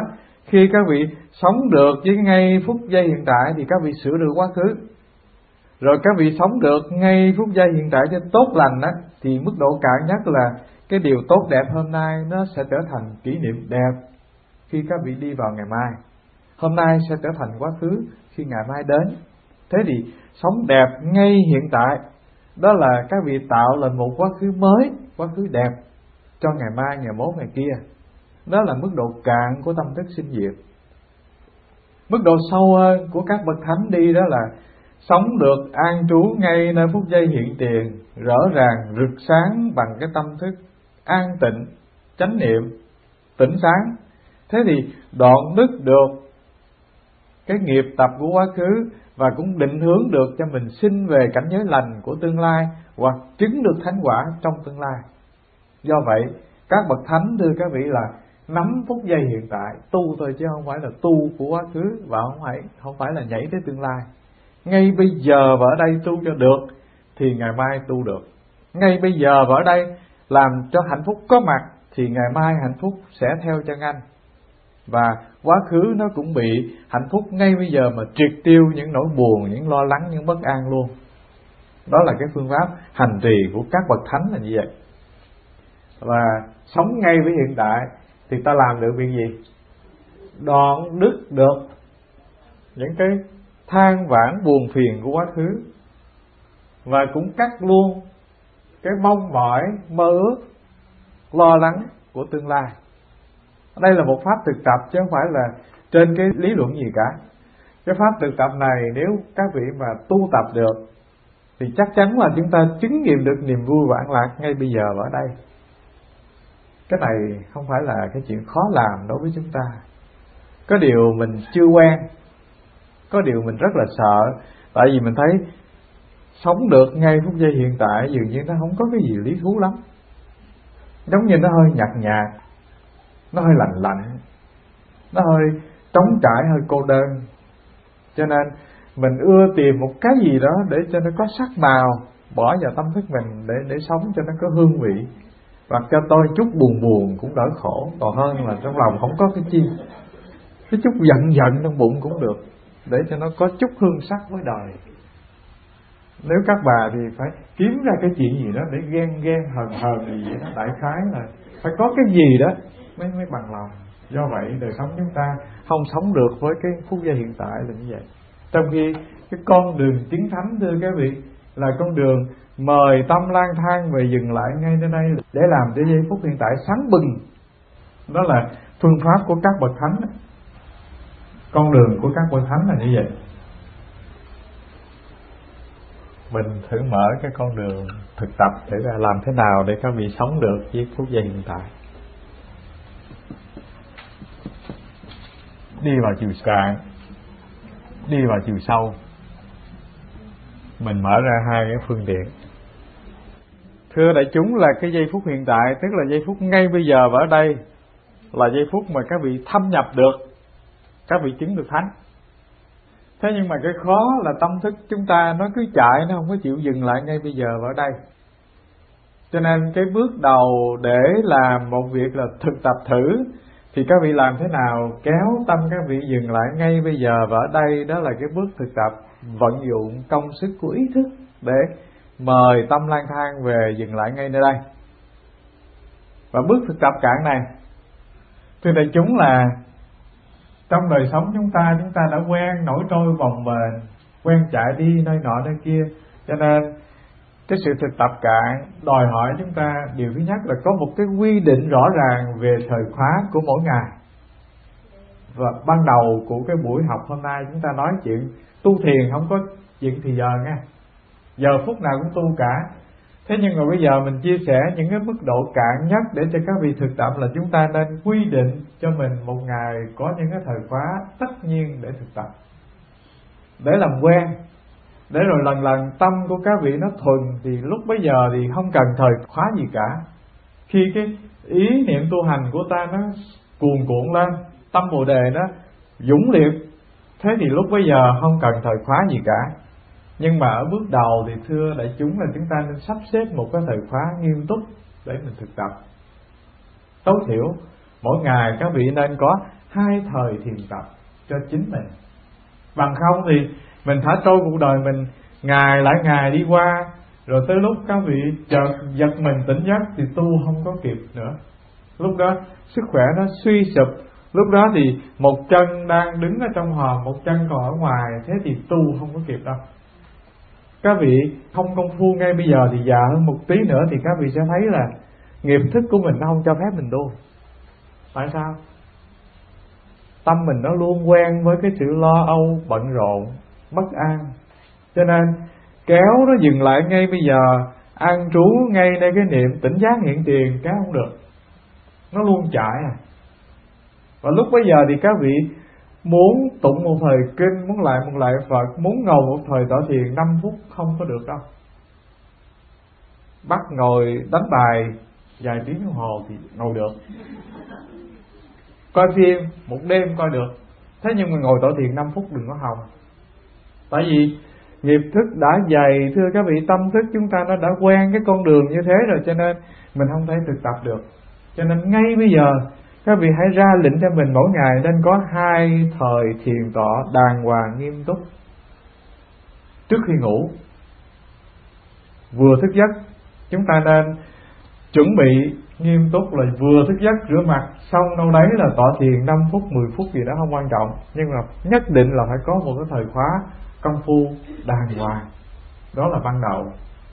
Khi các vị sống được với ngay phút giây hiện tại thì các vị sửa được quá khứ. Rồi các vị sống được ngay phút giây hiện tại cho tốt lành đó, thì mức độ cạn nhất là cái điều tốt đẹp hôm nay nó sẽ trở thành kỷ niệm đẹp khi các vị đi vào ngày mai. Hôm nay sẽ trở thành quá khứ khi ngày mai đến. Thế thì sống đẹp ngay hiện tại, đó là các vị tạo lên một quá khứ mới, quá khứ đẹp cho ngày mai, ngày mốt, ngày kia. Đó là mức độ cạn của tâm thức sinh diệt. Mức độ sâu hơn của các bậc thánh đi đó là sống được an trú ngay nơi phút giây hiện tiền, rõ ràng rực sáng bằng cái tâm thức an tịnh, chánh niệm, tỉnh sáng. Thế thì đoạn đứt được cái nghiệp tập của quá khứ và cũng định hướng được cho mình sinh về cảnh giới lành của tương lai, hoặc chứng được thánh quả trong tương lai. Do vậy các bậc thánh thưa các vị là nắm phút giây hiện tại tu thôi, chứ không phải là tu của quá khứ, và không phải không phải là nhảy tới tương lai. Ngay bây giờ và ở đây tu cho được thì ngày mai tu được. Ngay bây giờ và ở đây làm cho hạnh phúc có mặt thì ngày mai hạnh phúc sẽ theo chân anh. Và quá khứ nó cũng bị hạnh phúc ngay bây giờ mà triệt tiêu những nỗi buồn, những lo lắng, những bất an luôn. Đó là cái phương pháp hành trì của các bậc thánh là như vậy. Và sống ngay với hiện tại thì ta làm được việc gì? Đoạn đứt được những cái than vãn buồn phiền của quá khứ, và cũng cắt luôn cái mong mỏi, mơ ước, lo lắng của tương lai. Đây là một pháp thực tập chứ không phải là trên cái lý luận gì cả. Cái pháp thực tập này nếu các vị mà tu tập được thì chắc chắn là chúng ta chứng nghiệm được niềm vui và an lạc ngay bây giờ và ở đây. Cái này không phải là cái chuyện khó làm đối với chúng ta. Có điều mình chưa quen, có điều mình rất là sợ. Tại vì mình thấy sống được ngay phút giây hiện tại dường như nó không có cái gì lý thú lắm. Giống như nó hơi nhạt nhạt, nó hơi lạnh lạnh, nó hơi trống trải, hơi cô đơn. Cho nên mình ưa tìm một cái gì đó để cho nó có sắc màu, bỏ vào tâm thức mình để để sống cho nó có hương vị. Hoặc cho tôi chút buồn buồn cũng đỡ khổ, còn hơn là trong lòng không có cái chi. Cái chút giận giận trong bụng cũng được, để cho nó có chút hương sắc với đời. Nếu các bà thì phải kiếm ra cái chuyện gì đó để ghen ghen hờn hờn gì vậy đó. Đại khái là phải có cái gì đó mới mới bằng lòng. Do vậy đời sống chúng ta không sống được với cái phút giây hiện tại là như vậy. Trong khi cái con đường chứng thánh thưa các vị là con đường mời tâm lang thang về dừng lại ngay nơi đây để làm cho giây phút hiện tại sáng bừng. Đó là phương pháp của các bậc thánh. Con đường của các bậc thánh là như vậy. Mình thử mở cái con đường thực tập để làm thế nào để các vị sống được với phút giây hiện tại. Đi vào chiều cạn, đi vào chiều sâu. Mình mở ra hai cái phương tiện. Thưa đại chúng, là cái giây phút hiện tại, tức là giây phút ngay bây giờ và ở đây, là giây phút mà các vị thâm nhập được, các vị chứng được thánh. Thế nhưng mà cái khó là tâm thức chúng ta nó cứ chạy, nó không có chịu dừng lại ngay bây giờ và ở đây. Cho nên cái bước đầu để làm một việc là thực tập thử, thì các vị làm thế nào kéo tâm các vị dừng lại ngay bây giờ và ở đây. Đó là cái bước thực tập vận dụng công sức của ý thức để mời tâm lang thang về dừng lại ngay nơi đây. Và bước thực tập cạn này, thưa đại chúng, là trong đời sống chúng ta, chúng ta đã quen nổi trôi vòng bền, quen chạy đi nơi nọ nơi kia. Cho nên cái sự thực tập cạn đòi hỏi chúng ta điều thứ nhất là có một cái quy định rõ ràng về thời khóa của mỗi ngày. Và ban đầu của cái buổi học hôm nay chúng ta nói chuyện tu thiền không có chuyện thì giờ nha, giờ phút nào cũng tu cả. Thế nhưng mà bây giờ mình chia sẻ những cái mức độ cạn nhất để cho các vị thực tập là chúng ta nên quy định cho mình một ngày có những cái thời khóa tất nhiên để thực tập, để làm quen, để rồi lần lần tâm của các vị nó thuần, thì lúc bấy giờ thì không cần thời khóa gì cả. Khi cái ý niệm tu hành của ta nó cuồn cuộn lên, tâm bồ đề nó dũng liệt, thế thì lúc bấy giờ không cần thời khóa gì cả. Nhưng mà ở bước đầu thì thưa đại chúng là chúng ta nên sắp xếp một cái thời khóa nghiêm túc để mình thực tập. Tối thiểu mỗi ngày các vị nên có hai thời thiền tập cho chính mình. Bằng không thì mình thả trôi cuộc đời mình, ngày lại ngày đi qua, rồi tới lúc các vị chợt giật mình tỉnh giấc thì tu không có kịp nữa. Lúc đó sức khỏe nó suy sụp, lúc đó thì một chân đang đứng ở trong hòm, một chân còn ở ngoài, thế thì tu không có kịp đâu. Các vị không công phu ngay bây giờ thì già hơn một tí nữa thì các vị sẽ thấy là nghiệp thức của mình nó không cho phép mình tu. Tại sao? Tâm mình nó luôn quen với cái sự lo âu, bận rộn, bất an, cho nên kéo nó dừng lại ngay bây giờ, an trú ngay nơi cái niệm tỉnh giác hiện tiền, kéo không được, nó luôn chạy à. Và lúc bấy giờ thì các vị muốn tụng một thời kinh, muốn lại một lại Phật, muốn ngồi một thời tọa thiền năm phút không có được đâu. Bắt ngồi đánh bài vài tiếng đồng hồ thì ngồi được, coi phim một đêm coi được. Thế nhưng mà ngồi tọa thiền năm phút đừng có hòng. Tại vì nghiệp thức đã dày, thưa các vị, tâm thức chúng ta nó đã quen cái con đường như thế rồi, cho nên mình không thể thực tập được. Cho nên ngay bây giờ các vị hãy ra lệnh cho mình mỗi ngày nên có hai thời thiền tọa đàng hoàng nghiêm túc. Trước khi ngủ, vừa thức giấc, chúng ta nên chuẩn bị nghiêm túc là vừa thức giấc rửa mặt xong đâu đấy là tọa thiền năm phút, mười phút gì đó không quan trọng, nhưng mà nhất định là phải có một cái thời khóa công phu đàng hoàng. Đó là ban đầu.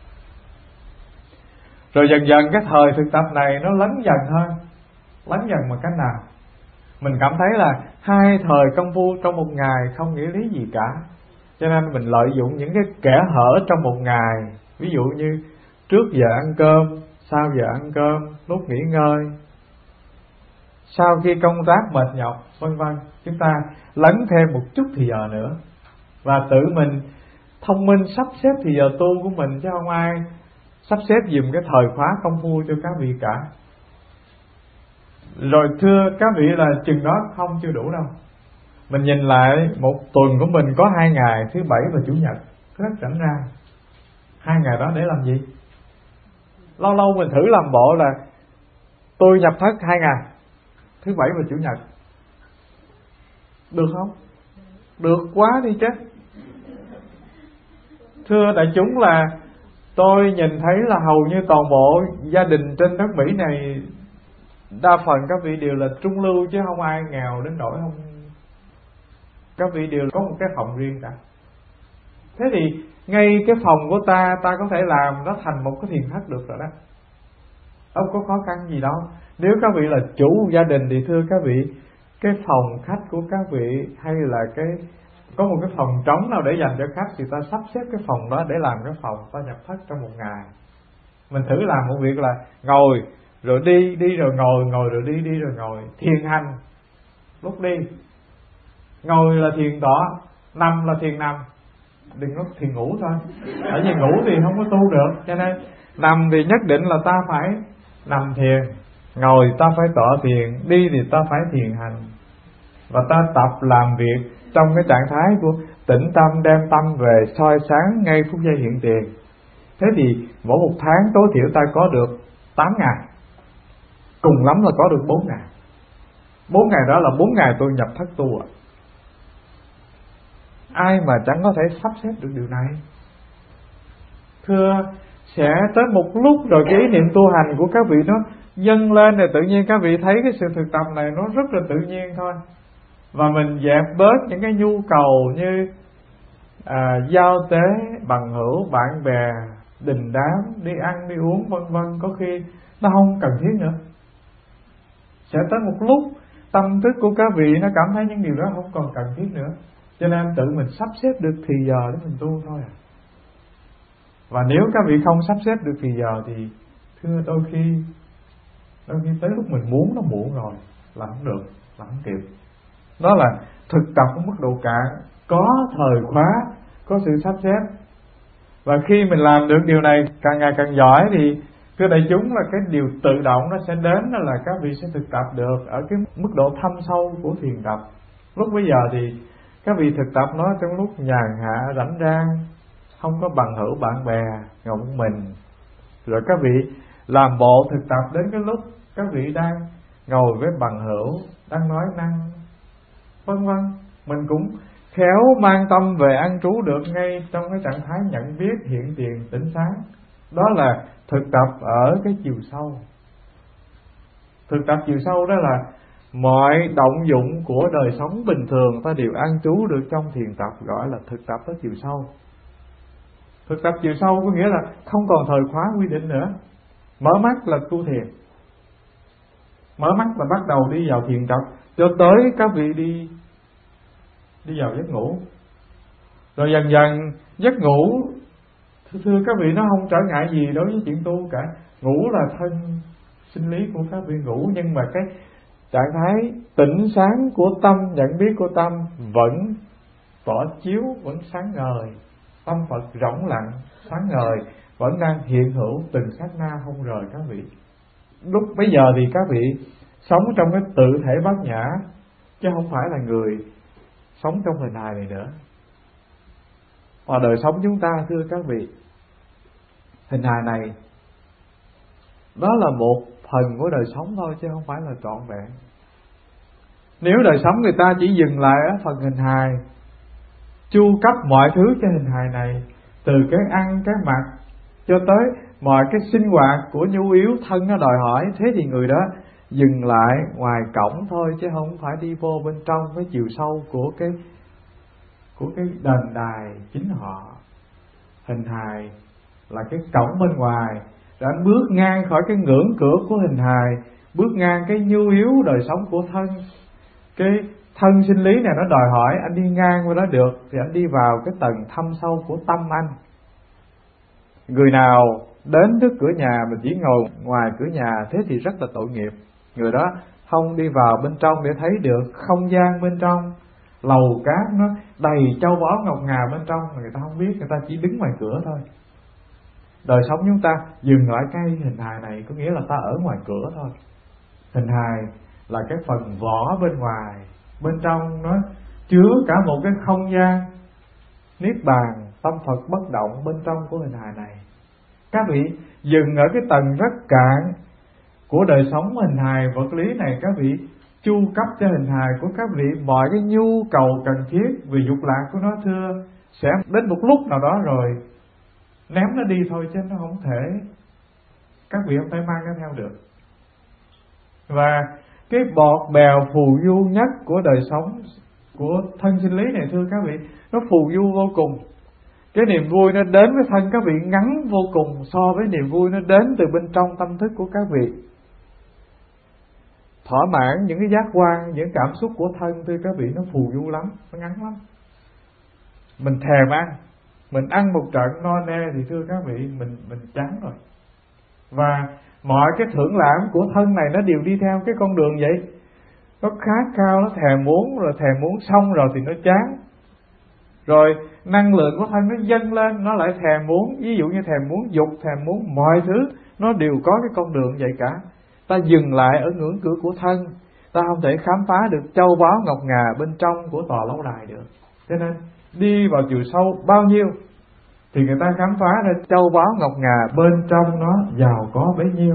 Rồi dần dần cái thời thực tập này nó lấn dần hơn. Lấn dần bằng cách nào? Mình cảm thấy là hai thời công phu trong một ngày không nghĩa lý gì cả, cho nên mình lợi dụng những cái kẽ hở trong một ngày. Ví dụ như trước giờ ăn cơm, sau giờ ăn cơm, lúc nghỉ ngơi, sau khi công tác mệt nhọc, vân vân, chúng ta lấn thêm một chút thì giờ nữa. Và tự mình thông minh sắp xếp thì giờ tu của mình, chứ không ai sắp xếp dùm cái thời khóa công phu cho các vị cả. Rồi thưa các vị là chừng đó không chưa đủ đâu. Mình nhìn lại một tuần của mình có hai ngày, thứ bảy và chủ nhật, rất rảnh rang. Hai ngày đó để làm gì? Lâu lâu mình thử làm bộ là tôi nhập thất hai ngày, thứ bảy và chủ nhật. Được không? Được quá đi chứ. Thưa đại chúng là tôi nhìn thấy là hầu như toàn bộ gia đình trên đất Mỹ này, đa phần các vị đều là trung lưu chứ không ai nghèo đến nỗi không. Các vị đều có một cái phòng riêng cả. Thế thì ngay cái phòng của ta, ta có thể làm nó thành một cái thiền thất được rồi đó. Không có khó khăn gì đâu. Nếu các vị là chủ gia đình thì thưa các vị, cái phòng khách của các vị hay là cái có một cái phòng trống nào để dành cho khách thì ta sắp xếp cái phòng đó để làm cái phòng ta nhập thất trong một ngày. Mình thử làm một việc là ngồi rồi đi, đi rồi ngồi, ngồi rồi đi, đi rồi ngồi, thiền hành lúc đi. Ngồi là thiền tọa, nằm là thiền nằm, đừng có thiền ngủ thôi. Tại vì ngủ thì không có tu được, cho nên nằm thì nhất định là ta phải nằm thiền, ngồi ta phải tọa thiền, đi thì ta phải thiền hành. Và ta tập làm việc trong cái trạng thái của tĩnh tâm, đem tâm về soi sáng ngay phút giây hiện tiền. Thế thì mỗi một tháng tối thiểu ta có được tám ngày, cùng lắm là có được bốn ngày. Bốn ngày đó là bốn ngày tôi nhập thất tu ạ. Ai mà chẳng có thể sắp xếp được điều này? Thưa, sẽ tới một lúc rồi cái ý niệm tu hành của các vị nó dâng lên, rồi tự nhiên các vị thấy cái sự thực tập này nó rất là tự nhiên thôi. Và mình dẹp bớt những cái nhu cầu như à, giao tế, bằng hữu, bạn bè, đình đám, đi ăn, đi uống, vân vân, có khi nó không cần thiết nữa. Sẽ tới một lúc tâm thức của các vị nó cảm thấy những điều đó không còn cần thiết nữa, cho nên tự mình sắp xếp được thì giờ để mình tu thôi à. Và nếu các vị không sắp xếp được thì giờ thì thưa đôi khi đôi khi tới lúc mình muốn nó muộn rồi, làm không được, làm không kịp. Đó là thực tập ở mức độ cạn, có thời khóa, có sự sắp xếp. Và khi mình làm được điều này càng ngày càng giỏi thì thưa đại chúng là cái điều tự động nó sẽ đến, đó là các vị sẽ thực tập được ở cái mức độ thâm sâu của thiền tập. Lúc bây giờ thì các vị thực tập nó trong lúc nhàn hạ, rảnh rang, không có bằng hữu bạn bè, ngồi một mình. Rồi các vị làm bộ thực tập đến cái lúc các vị đang ngồi với bằng hữu, đang nói năng, vân vân. Mình cũng khéo mang tâm về an trú được ngay trong cái trạng thái nhận biết hiện tiền tỉnh sáng. Đó là thực tập ở cái chiều sâu. Thực tập chiều sâu đó là mọi động dụng của đời sống bình thường ta đều an trú được trong thiền tập, gọi là thực tập ở chiều sâu. Thực tập chiều sâu có nghĩa là không còn thời khóa quy định nữa. Mở mắt là tu thiền, mở mắt là bắt đầu đi vào thiền tập, cho tới các vị đi đi vào giấc ngủ. Rồi dần dần giấc ngủ, thưa, thưa các vị, nó không trở ngại gì đối với chuyện tu cả. Ngủ là thân sinh lý của các vị ngủ, nhưng mà cái trạng thái tỉnh sáng của tâm, nhận biết của tâm vẫn tỏ chiếu, vẫn sáng ngời. Tâm Phật rỗng lặng, sáng ngời, vẫn đang hiện hữu từng sát na không rời các vị. Lúc bây giờ thì các vị sống trong cái tự thể bát nhã, chứ không phải là người sống trong hình hài này nữa. Và đời sống chúng ta, thưa các vị, hình hài này đó là một phần của đời sống thôi, chứ không phải là trọn vẹn. Nếu đời sống người ta chỉ dừng lại ở phần hình hài, chu cấp mọi thứ cho hình hài này, từ cái ăn, cái mặc cho tới mọi cái sinh hoạt của nhu yếu thân nó đòi hỏi, thế thì người đó dừng lại ngoài cổng thôi, chứ không phải đi vô bên trong cái chiều sâu của cái của cái đền đài chính họ. Hình hài là cái cổng bên ngoài, rồi anh bước ngang khỏi cái ngưỡng cửa của hình hài, bước ngang cái nhu yếu đời sống của thân. Cái thân sinh lý này nó đòi hỏi anh đi ngang qua đó được, thì anh đi vào cái tầng thâm sâu của tâm anh. Người nào đến trước cửa nhà mình chỉ ngồi ngoài cửa nhà, thế thì rất là tội nghiệp. Người đó không đi vào bên trong để thấy được không gian bên trong, lầu cát nó đầy châu báu ngọc ngà bên trong, người ta không biết, người ta chỉ đứng ngoài cửa thôi. Đời sống chúng ta dừng lại cái hình hài này, có nghĩa là ta ở ngoài cửa thôi. Hình hài là cái phần vỏ bên ngoài, bên trong nó chứa cả một cái không gian niết bàn, tâm Phật bất động bên trong của hình hài này. Các vị dừng ở cái tầng rất cạn của đời sống hình hài vật lý này, các vị chu cấp cho hình hài của các vị mọi cái nhu cầu cần thiết vì dục lạc của nó, thưa, sẽ đến một lúc nào đó rồi ném nó đi thôi, chứ nó không thể, các vị không thể mang nó theo được. Và cái bọt bèo phù du nhất của đời sống của thân sinh lý này, thưa các vị, nó phù du vô cùng. Cái niềm vui nó đến với thân các vị ngắn vô cùng so với niềm vui nó đến từ bên trong tâm thức của các vị. Thỏa mãn những cái giác quan, những cảm xúc của thân, thưa các vị, nó phù du lắm, nó ngắn lắm. Mình thèm ăn, mình ăn một trận no nê thì thưa các vị, mình mình chán rồi. Và mọi cái thưởng lãm của thân này nó đều đi theo cái con đường vậy. Nó khát khao, nó thèm muốn, rồi thèm muốn xong rồi thì nó chán. Rồi năng lượng của thân nó dâng lên, nó lại thèm muốn. Ví dụ như thèm muốn dục, thèm muốn mọi thứ, nó đều có cái con đường vậy cả. Ta dừng lại ở ngưỡng cửa của thân, ta không thể khám phá được châu báu ngọc ngà bên trong của tòa lâu đài được. Cho nên đi vào chiều sâu bao nhiêu thì người ta khám phá ra châu báu ngọc ngà bên trong nó giàu có bấy nhiêu.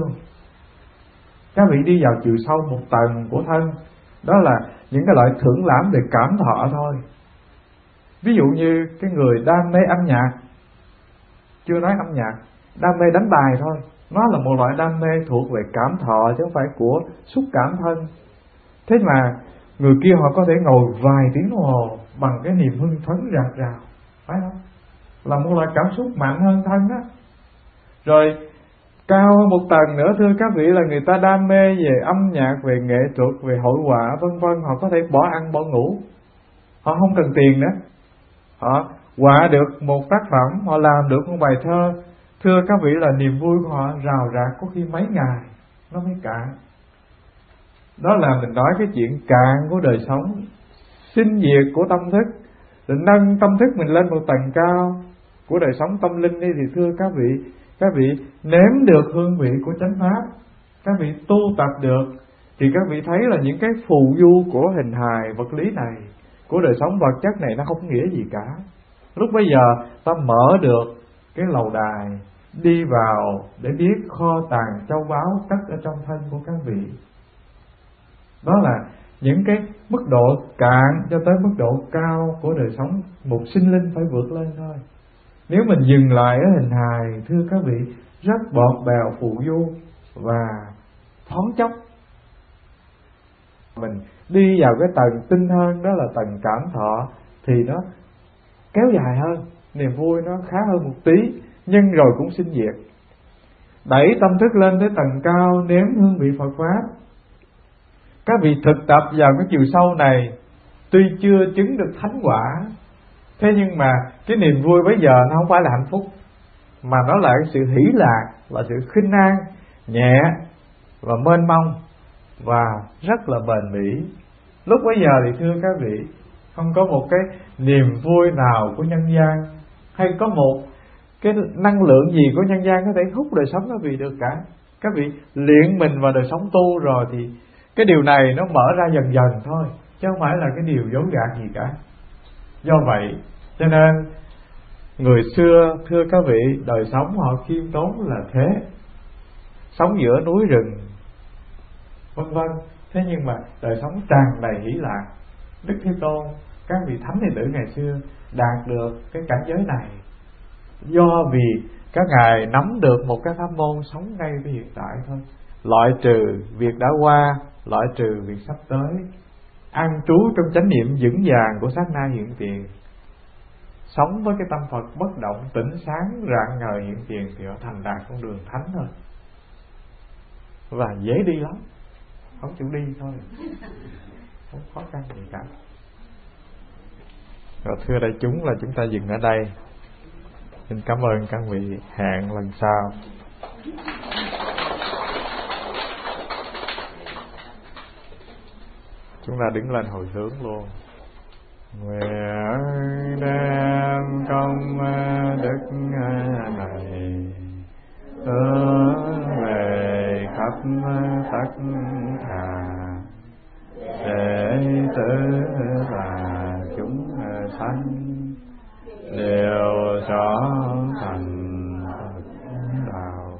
Các vị đi vào chiều sâu một tầng của thân, đó là những cái loại thưởng lãm về cảm thọ thôi. Ví dụ như cái người đam mê âm nhạc, chưa nói âm nhạc, đam mê đánh bài thôi, nó là một loại đam mê thuộc về cảm thọ chứ không phải của xúc cảm thân. Thế mà người kia họ có thể ngồi vài tiếng đồng hồ bằng cái niềm hưng phấn rạc rào, phải không? Là một loại cảm xúc mạnh hơn thân đó. Rồi cao hơn một tầng nữa, thưa các vị, là người ta đam mê về âm nhạc, về nghệ thuật, về hội họa vân vân, họ có thể bỏ ăn bỏ ngủ, họ không cần tiền nữa, họ họa được một tác phẩm, họ làm được một bài thơ, thưa các vị, là niềm vui của họ rào rạc có khi mấy ngày nó mới cạn. Đó là mình nói cái chuyện cạn của đời sống, sinh diệt của tâm thức, rồi nâng tâm thức mình lên một tầng cao của đời sống tâm linh đi, thì thưa các vị, các vị nếm được hương vị của chánh pháp, các vị tu tập được, thì các vị thấy là những cái phù du của hình hài vật lý này, của đời sống vật chất này, nó không nghĩa gì cả. Lúc bây giờ ta mở được cái lầu đài, đi vào để biết kho tàng châu báu cất ở trong thân của các vị. Đó là những cái mức độ cạn cho tới mức độ cao của đời sống một sinh linh phải vượt lên thôi. Nếu mình dừng lại ở hình hài, thưa các vị, rất bọt bèo phù du và thoáng chốc. Mình đi vào cái tầng tinh hơn, đó là tầng cảm thọ, thì nó kéo dài hơn, niềm vui nó khá hơn một tí, nhưng rồi cũng sinh diệt. Đẩy tâm thức lên tới tầng cao, nếm hương vị Phật Pháp. Các vị thực tập vào cái chiều sâu này, tuy chưa chứng được thánh quả, thế nhưng mà cái niềm vui bây giờ nó không phải là hạnh phúc, mà nó là cái sự hỷ lạc, là sự khinh an, nhẹ và mênh mông và rất là bền bỉ. Lúc bấy giờ thì thưa các vị, không có một cái niềm vui nào của nhân gian, hay có một cái năng lượng gì của nhân gian có thể hút đời sống các vị được cả. Các vị luyện mình vào đời sống tu rồi thì cái điều này nó mở ra dần dần thôi, chứ không phải là cái điều dối gạt gì cả. Do vậy cho nên người xưa, thưa các vị, đời sống họ khiêm tốn là thế, sống giữa núi rừng vân vân. Thế nhưng mà đời sống tràn đầy hỷ lạc. Đức Thế Tôn, các vị thánh đệ tử ngày xưa đạt được cái cảnh giới này do vì các ngài nắm được một cái pháp môn sống ngay với hiện tại thôi, loại trừ việc đã qua, loại trừ việc sắp tới, an trú trong chánh niệm vững vàng của sát na hiện tiền, sống với cái tâm Phật bất động, tỉnh sáng rạng ngời hiện tiền, thì họ thành đạt con đường thánh thôi. Và dễ đi lắm, không chịu đi thôi, không khó khăn gì cả. Rồi thưa đại chúng, là chúng ta dừng ở đây. Xin cảm ơn các vị, hẹn lần sau. Chúng ta đứng lên hồi hướng luôn. Nguyện đem công đức này hướng về khắp tất cả đệ tử và chúng sanh đều cho thành Phật đạo.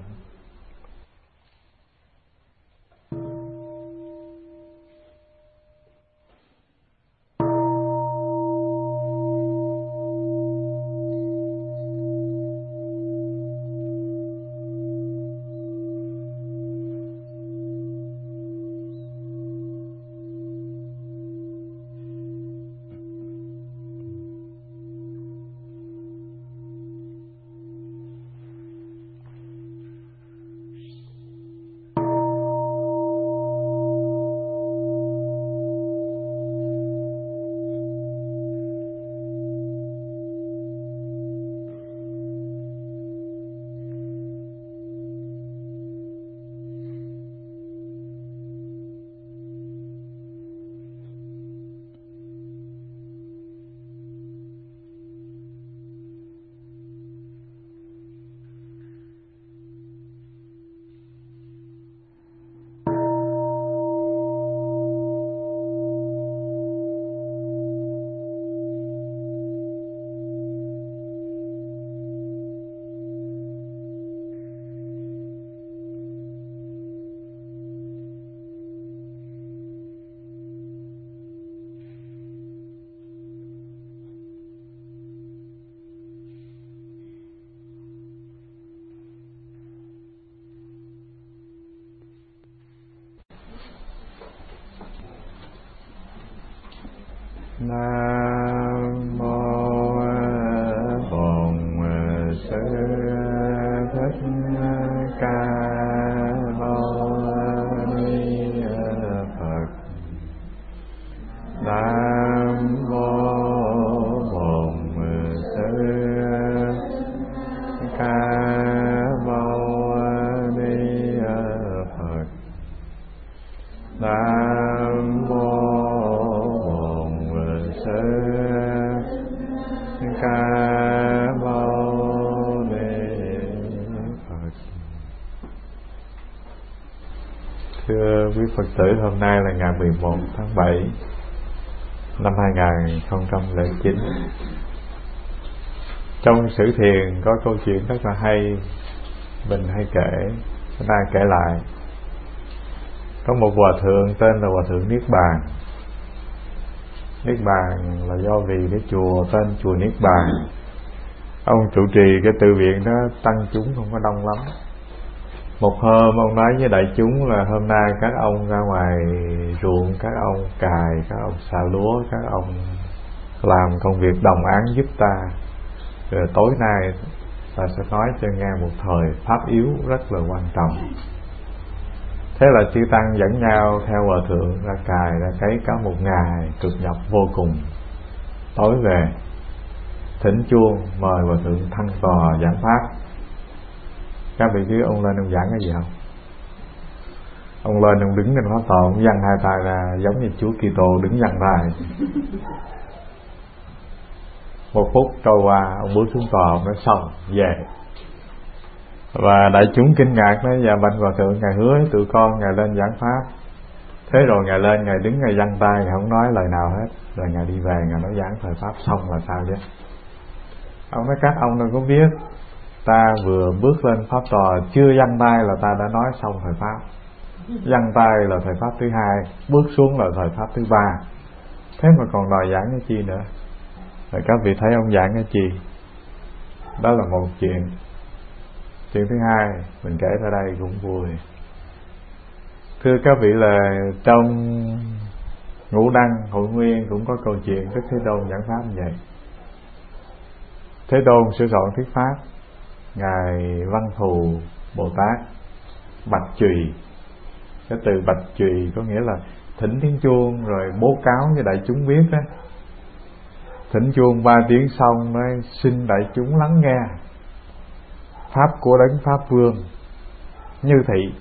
Nam mô Bổn Sư Thích Ca Mâu Ni Phật. Nam mô Bổn Sư Ca Mâu Ni Phật. Nam mô Ca Mâu Ni Phật. Thưa quý Phật tử, hôm nay là ngày mười một tháng bảy năm hai nghìn không trăm lẻ chín. Trong sử thiền có câu chuyện rất là hay, mình hay kể, hôm nay kể lại. Có một hòa thượng tên là Hòa thượng Niết Bàn. Niết Bàn là do vì cái chùa tên chùa Niết Bàn, ông trụ trì cái tự viện đó, tăng chúng không có đông lắm. Một hôm ông nói với đại chúng là hôm nay các ông ra ngoài ruộng, các ông cày, các ông xạ lúa, các ông làm công việc đồng áng giúp ta. Rồi tối nay ta sẽ nói cho nghe một thời pháp yếu rất là quan trọng. Thế là chư tăng dẫn nhau theo hòa thượng ra cày, ra cấy cả một ngày cực nhọc vô cùng. Tối về thỉnh chuông mời hòa thượng Thăng Tòa giảng pháp. Các vị biết ông lên ông giảng cái gì không? Ông lên ông đứng trên pháp tòa, ông giăng hai tay ra giống như Chúa Kitô đứng giăng tay. Một phút trôi qua, ông bước xuống tòa, ông nói xong về. Và đại chúng kinh ngạc nói: dạ bạch hòa thượng, ngài hứa với tụi con ngài lên giảng pháp. Thế rồi ngài lên, ngài đứng ngài giăng tay, ngài không nói lời nào hết. Rồi ngài đi về, ngài nói giảng thời pháp xong là sao chứ? Ông nói các ông đâu có biết, ta vừa bước lên pháp tòa chưa giăng tay là ta đã nói xong thời pháp. Giăng tay là thời pháp thứ hai, bước xuống là thời pháp thứ ba. Thế mà còn đòi giảng cái chi nữa? Rồi các vị thấy ông giảng cái chi? Đó là một chuyện. Chuyện thứ hai mình kể ra đây cũng vui. Thưa các vị là trong Ngũ Đăng Hội Nguyên cũng có câu chuyện Đức Thế Tôn giảng pháp như vậy. Thế Tôn sửa soạn thuyết pháp, ngài Văn Thù Bồ Tát bạch chùy. Cái từ bạch chùy có nghĩa là thỉnh tiếng chuông rồi bố cáo cho đại chúng biết đó. Thỉnh chuông ba tiếng xong nói xin đại chúng lắng nghe pháp của đấng Pháp Vương như thị.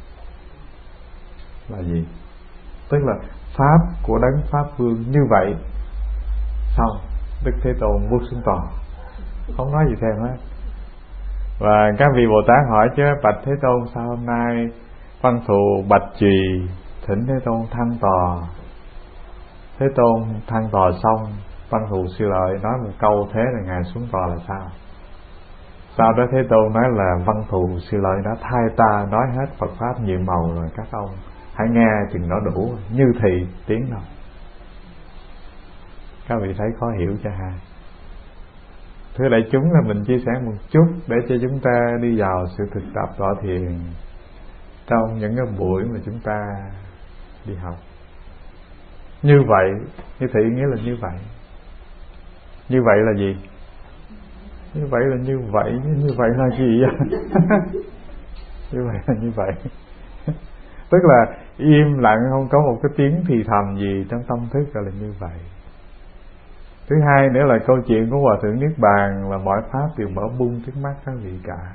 Là gì? Tức là pháp của đấng Pháp Vương như vậy. Xong Đức Thế Tôn bước xuống tòa, không nói gì thêm hết. Và các vị Bồ Tát hỏi chứ bạch Thế Tôn, sao hôm nay Văn Thù bạch chùy thỉnh Thế Tôn thăng tòa? Thế Tôn thăng tòa xong, Văn Thù Sư Lợi nói một câu thế là ngài xuống tòa là sao? Sau đó Thế Tôn nói là Văn Thù Sư Lợi đã thay ta nói hết Phật pháp nhiệm màu rồi, các ông hãy nghe chừng đó đủ, như thị tiếng nào. Các vị thấy khó hiểu cho ha. Thưa đại chúng, là mình chia sẻ một chút để cho chúng ta đi vào sự thực tập tọa thiền trong những cái buổi mà chúng ta đi học. Như vậy, như thị nghĩa là như vậy. Như vậy là gì? Như vậy là như vậy, như vậy là gì vậy? Như vậy là như vậy. Tức là im lặng, không có một cái tiếng thì thầm gì trong tâm thức, gọi là như vậy. Thứ hai nữa là câu chuyện của Hòa Thượng Niết Bàn là mọi pháp đều mở bung trước mắt các vị cả.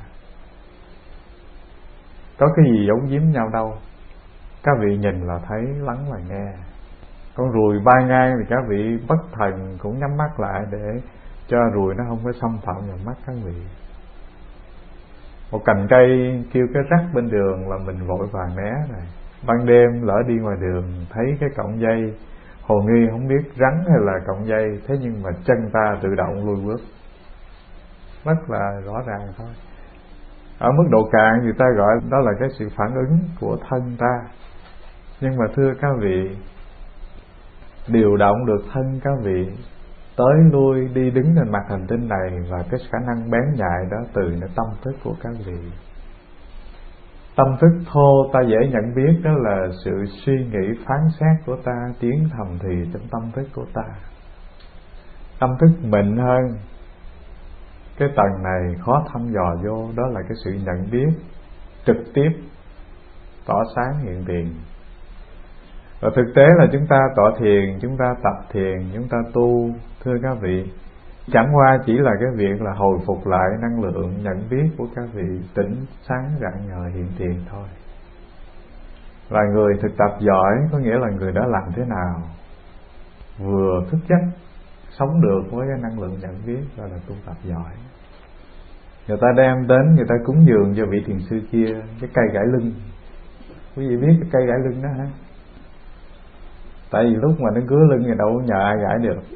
Có cái gì giấu giếm nhau đâu. Các vị nhìn là thấy, lắng là nghe. Con ruồi bay ngang thì các vị bất thần cũng nhắm mắt lại để cho ruồi nó không có xâm phạm vào mắt các vị. Một cành cây kêu cái rắc bên đường là mình vội vàng né này. Ban đêm lỡ đi ngoài đường thấy cái cọng dây, hồ nghi không biết rắn hay là cọng dây, thế nhưng mà chân ta tự động lùi bước. Rất là rõ ràng thôi. Ở mức độ cạn người ta gọi đó là cái sự phản ứng của thân ta. Nhưng mà thưa các vị, điều động được thân các vị tới lui đi đứng trên mặt hành tinh này, và cái khả năng bén nhạy đó từ cái tâm thức của các vị. Tâm thức thô ta dễ nhận biết, đó là sự suy nghĩ phán xét của ta tiếng thầm thì trong tâm thức của ta. Tâm thức mịn hơn, cái tầng này khó thăm dò vô, đó là cái sự nhận biết trực tiếp tỏ sáng hiện tiền. Và thực tế là chúng ta tọa thiền, chúng ta tập thiền, chúng ta tu, thưa các vị, chẳng qua chỉ là cái việc là hồi phục lại năng lượng nhận biết của các vị tỉnh sáng rạng ngời hiện tiền thôi. Và người thực tập giỏi có nghĩa là người đã làm thế nào vừa thức giấc sống được với cái năng lượng nhận biết, đó là tu tập giỏi. Người ta đem đến, người ta cúng dường cho vị thiền sư kia cái cây gãi lưng. Quý vị biết cái cây gãi lưng đó hả? Tại vì lúc mà nó cứa lưng thì đâu có nhờ ai gãi được.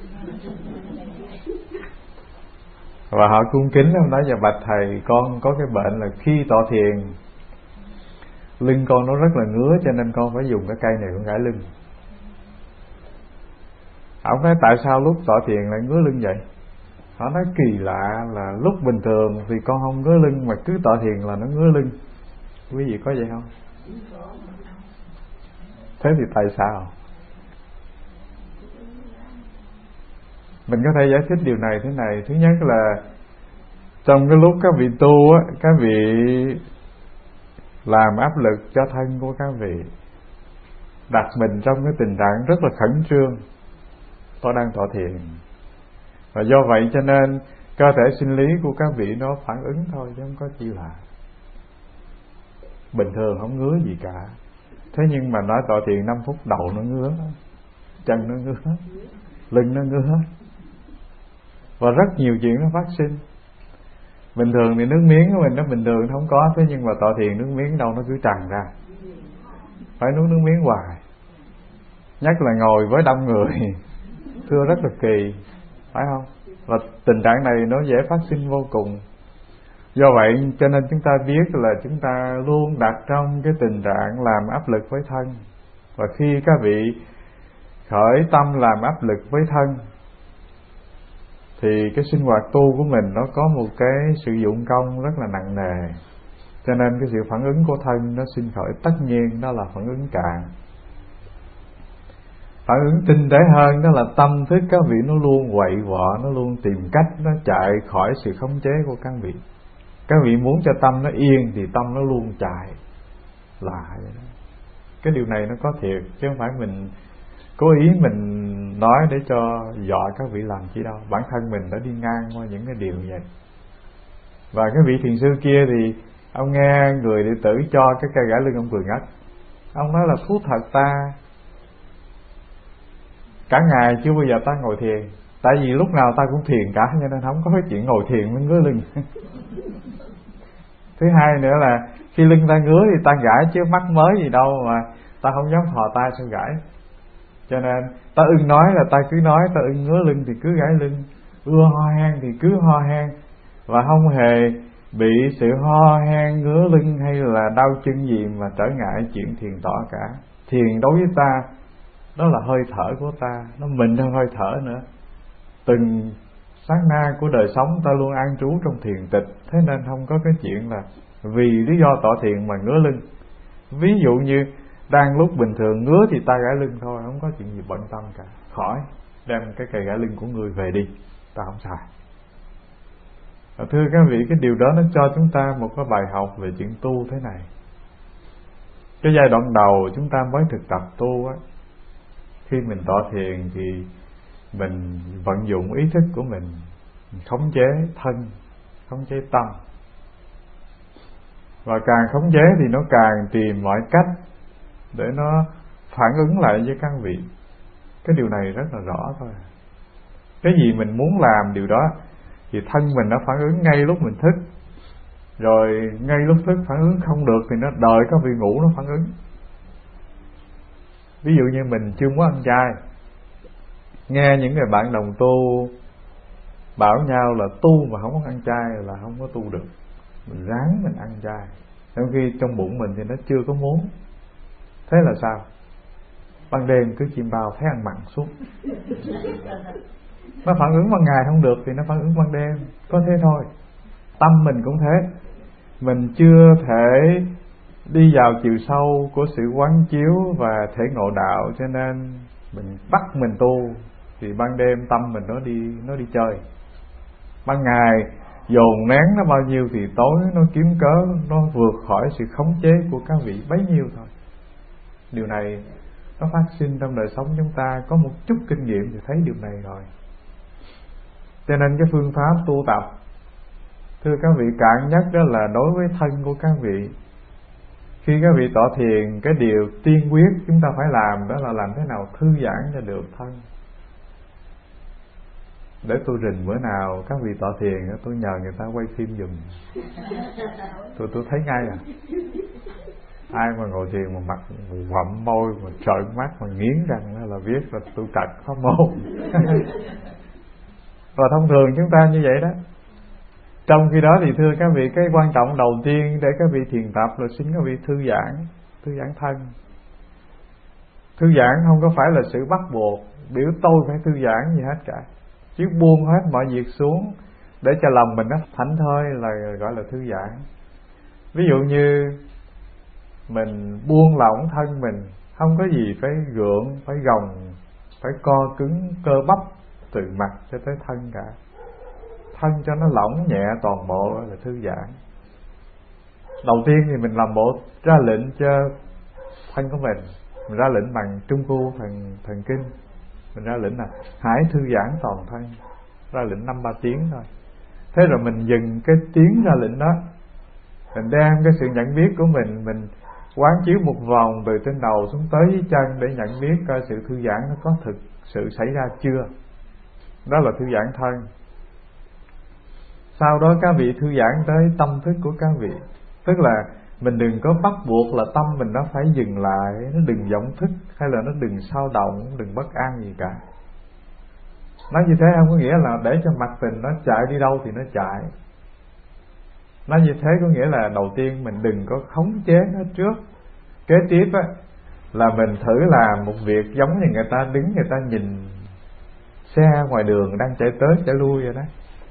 Và họ cung kính lắm, nói: dạ bạch thầy, con có cái bệnh là khi tọa thiền lưng con nó rất là ngứa, cho nên con phải dùng cái cây này con gãi lưng. Ông nói tại sao lúc tọa thiền lại ngứa lưng vậy? Họ nói kỳ lạ là lúc bình thường thì con không ngứa lưng, mà cứ tọa thiền là nó ngứa lưng. Quý vị có vậy không? Thế thì tại sao? Mình có thể giải thích điều này thế này. Thứ nhất là trong cái lúc các vị tu á, các vị làm áp lực cho thân của các vị, đặt mình trong cái tình trạng rất là khẩn trương. Tôi đang tọa thiền, và do vậy cho nên cơ thể sinh lý của các vị nó phản ứng thôi, chứ không có chi lạ. Bình thường không ngứa gì cả. Thế nhưng mà nói tọa thiền năm phút đầu nó ngứa, chân nó ngứa, lưng nó ngứa, và rất nhiều chuyện nó phát sinh. Bình thường thì nước miếng của mình nó bình thường không có, thế nhưng mà tọa thiền nước miếng đâu nó cứ tràn ra, phải nuốt nước miếng hoài. Nhất là ngồi với đông người, thưa rất là kỳ, phải không? Và tình trạng này nó dễ phát sinh vô cùng. Do vậy cho nên chúng ta biết là chúng ta luôn đặt trong cái tình trạng làm áp lực với thân. Và khi các vị khởi tâm làm áp lực với thân thì cái sinh hoạt tu của mình nó có một cái sự dụng công rất là nặng nề. Cho nên cái sự phản ứng của thân nó sinh khởi tất nhiên đó là phản ứng cạn. Phản ứng tinh tế hơn đó là tâm thức các vị nó luôn quậy quọ, nó luôn tìm cách nó chạy khỏi sự khống chế của các vị. Các vị muốn cho tâm nó yên thì tâm nó luôn chạy. Lạ vậy đó. Cái điều này nó có thiệt, chứ không phải mình cố ý mình nói để cho dọa các vị làm chi đâu. Bản thân mình đã đi ngang qua những cái điều như vậy. Và cái vị thiền sư kia thì ông nghe người đệ tử cho cái cây gãi lưng, ông cười ngất. Ông nói là thú thật ta, cả ngày chưa bao giờ ta ngồi thiền. Tại vì lúc nào ta cũng thiền cả, cho nên không có cái chuyện ngồi thiền mới ngứa lưng. Thứ hai nữa là khi lưng ta ngứa thì ta gãi chứ mắc mới gì đâu mà ta không dám thò tay sao gãi. Cho nên ta ưng nói là ta cứ nói, ta ưng ngứa lưng thì cứ gãi lưng, ưa ho hen thì cứ ho hen, và không hề bị sự ho hen, ngứa lưng hay là đau chân gì mà trở ngại chuyện thiền tọa cả. Thiền đối với ta đó là hơi thở của ta, nó mình hơn hơi thở nữa. Từng sát na của đời sống ta luôn an trú trong thiền tịch, thế nên không có cái chuyện là vì lý do tọa thiền mà ngứa lưng. Ví dụ như đang lúc bình thường ngứa thì ta gãi lưng thôi, không có chuyện gì bận tâm cả. Khỏi, đem cái cây gãi lưng của người về đi, ta không xài. Và thưa các vị, cái điều đó nó cho chúng ta một cái bài học về chuyện tu thế này. Cái giai đoạn đầu chúng ta mới thực tập tu á, khi mình tọa thiền thì mình vận dụng ý thức của mình, mình khống chế thân, khống chế tâm. Và càng khống chế thì nó càng tìm mọi cách để nó phản ứng lại với các vị. Cái điều này rất là rõ thôi. Cái gì mình muốn làm điều đó thì thân mình nó phản ứng ngay lúc mình thức. Rồi ngay lúc thức phản ứng không được thì nó đợi các vị ngủ nó phản ứng. Ví dụ như mình chưa muốn ăn chay, nghe những người bạn đồng tu bảo nhau là tu mà không có ăn chay là không có tu được, mình ráng mình ăn chay, trong khi trong bụng mình thì nó chưa có muốn. Thế là sao? Ban đêm cứ chim bao thấy ăn mặn suốt. Nó phản ứng ban ngày không được thì nó phản ứng ban đêm, có thế thôi. Tâm mình cũng thế, mình chưa thể đi vào chiều sâu của sự quán chiếu và thể ngộ đạo, cho nên mình bắt mình tu thì ban đêm tâm mình nó đi nó đi chơi. Ban ngày dồn nén nó bao nhiêu thì tối nó kiếm cớ nó vượt khỏi sự khống chế của các vị bấy nhiêu thôi. Điều này nó phát sinh trong đời sống chúng ta, có một chút kinh nghiệm thì thấy điều này rồi. Cho nên cái phương pháp tu tập, thưa các vị, cạn nhất đó là đối với thân của các vị. Khi các vị tọa thiền, cái điều tiên quyết chúng ta phải làm đó là làm thế nào thư giãn cho được thân. Để tôi rình bữa nào các vị tọa thiền, tôi nhờ người ta quay phim giùm. Tôi tôi thấy ngay à. Ai mà ngồi thiền mà mặt quặm môi, mà trợn mắt, mà nghiến răng là biết là tôi trật pháp môn. Và thông thường chúng ta như vậy đó. Trong khi đó thì thưa các vị, cái quan trọng đầu tiên để các vị thiền tập là xin các vị thư giãn, thư giãn thân. Thư giãn không có phải là sự bắt buộc, biểu tôi phải thư giãn gì hết cả. Chứ buông hết mọi việc xuống để cho lòng mình nó thảnh thơi là gọi là thư giãn. Ví dụ như mình buông lỏng thân mình, không có gì phải gượng, phải gồng, phải co cứng cơ bắp từ mặt cho tới thân cả. Thân cho nó lỏng nhẹ toàn bộ là thư giãn. Đầu tiên thì mình làm bộ ra lệnh cho thân của mình. Mình ra lệnh bằng trung khu thần, thần kinh. Mình ra lệnh là hãy thư giãn toàn thân. Ra lệnh năm ba tiếng thôi. Thế rồi mình dừng cái tiếng ra lệnh đó. Mình đem cái sự nhận biết của mình, mình quán chiếu một vòng từ trên đầu xuống tới dưới chân để nhận biết coi sự thư giãn nó có thực sự xảy ra chưa. Đó là thư giãn thân. Sau đó các vị thư giãn tới tâm thức của các vị. Tức là mình đừng có bắt buộc là tâm mình nó phải dừng lại, nó đừng vọng thức hay là nó đừng sao động, đừng bất an gì cả. Nói như thế không có nghĩa là để cho mặt tình nó chạy đi đâu thì nó chạy. Nói như thế có nghĩa là đầu tiên mình đừng có khống chế nó trước. Kế tiếp á, là mình thử làm một việc giống như người ta đứng người ta nhìn xe ngoài đường đang chạy tới chạy lui vậy đó.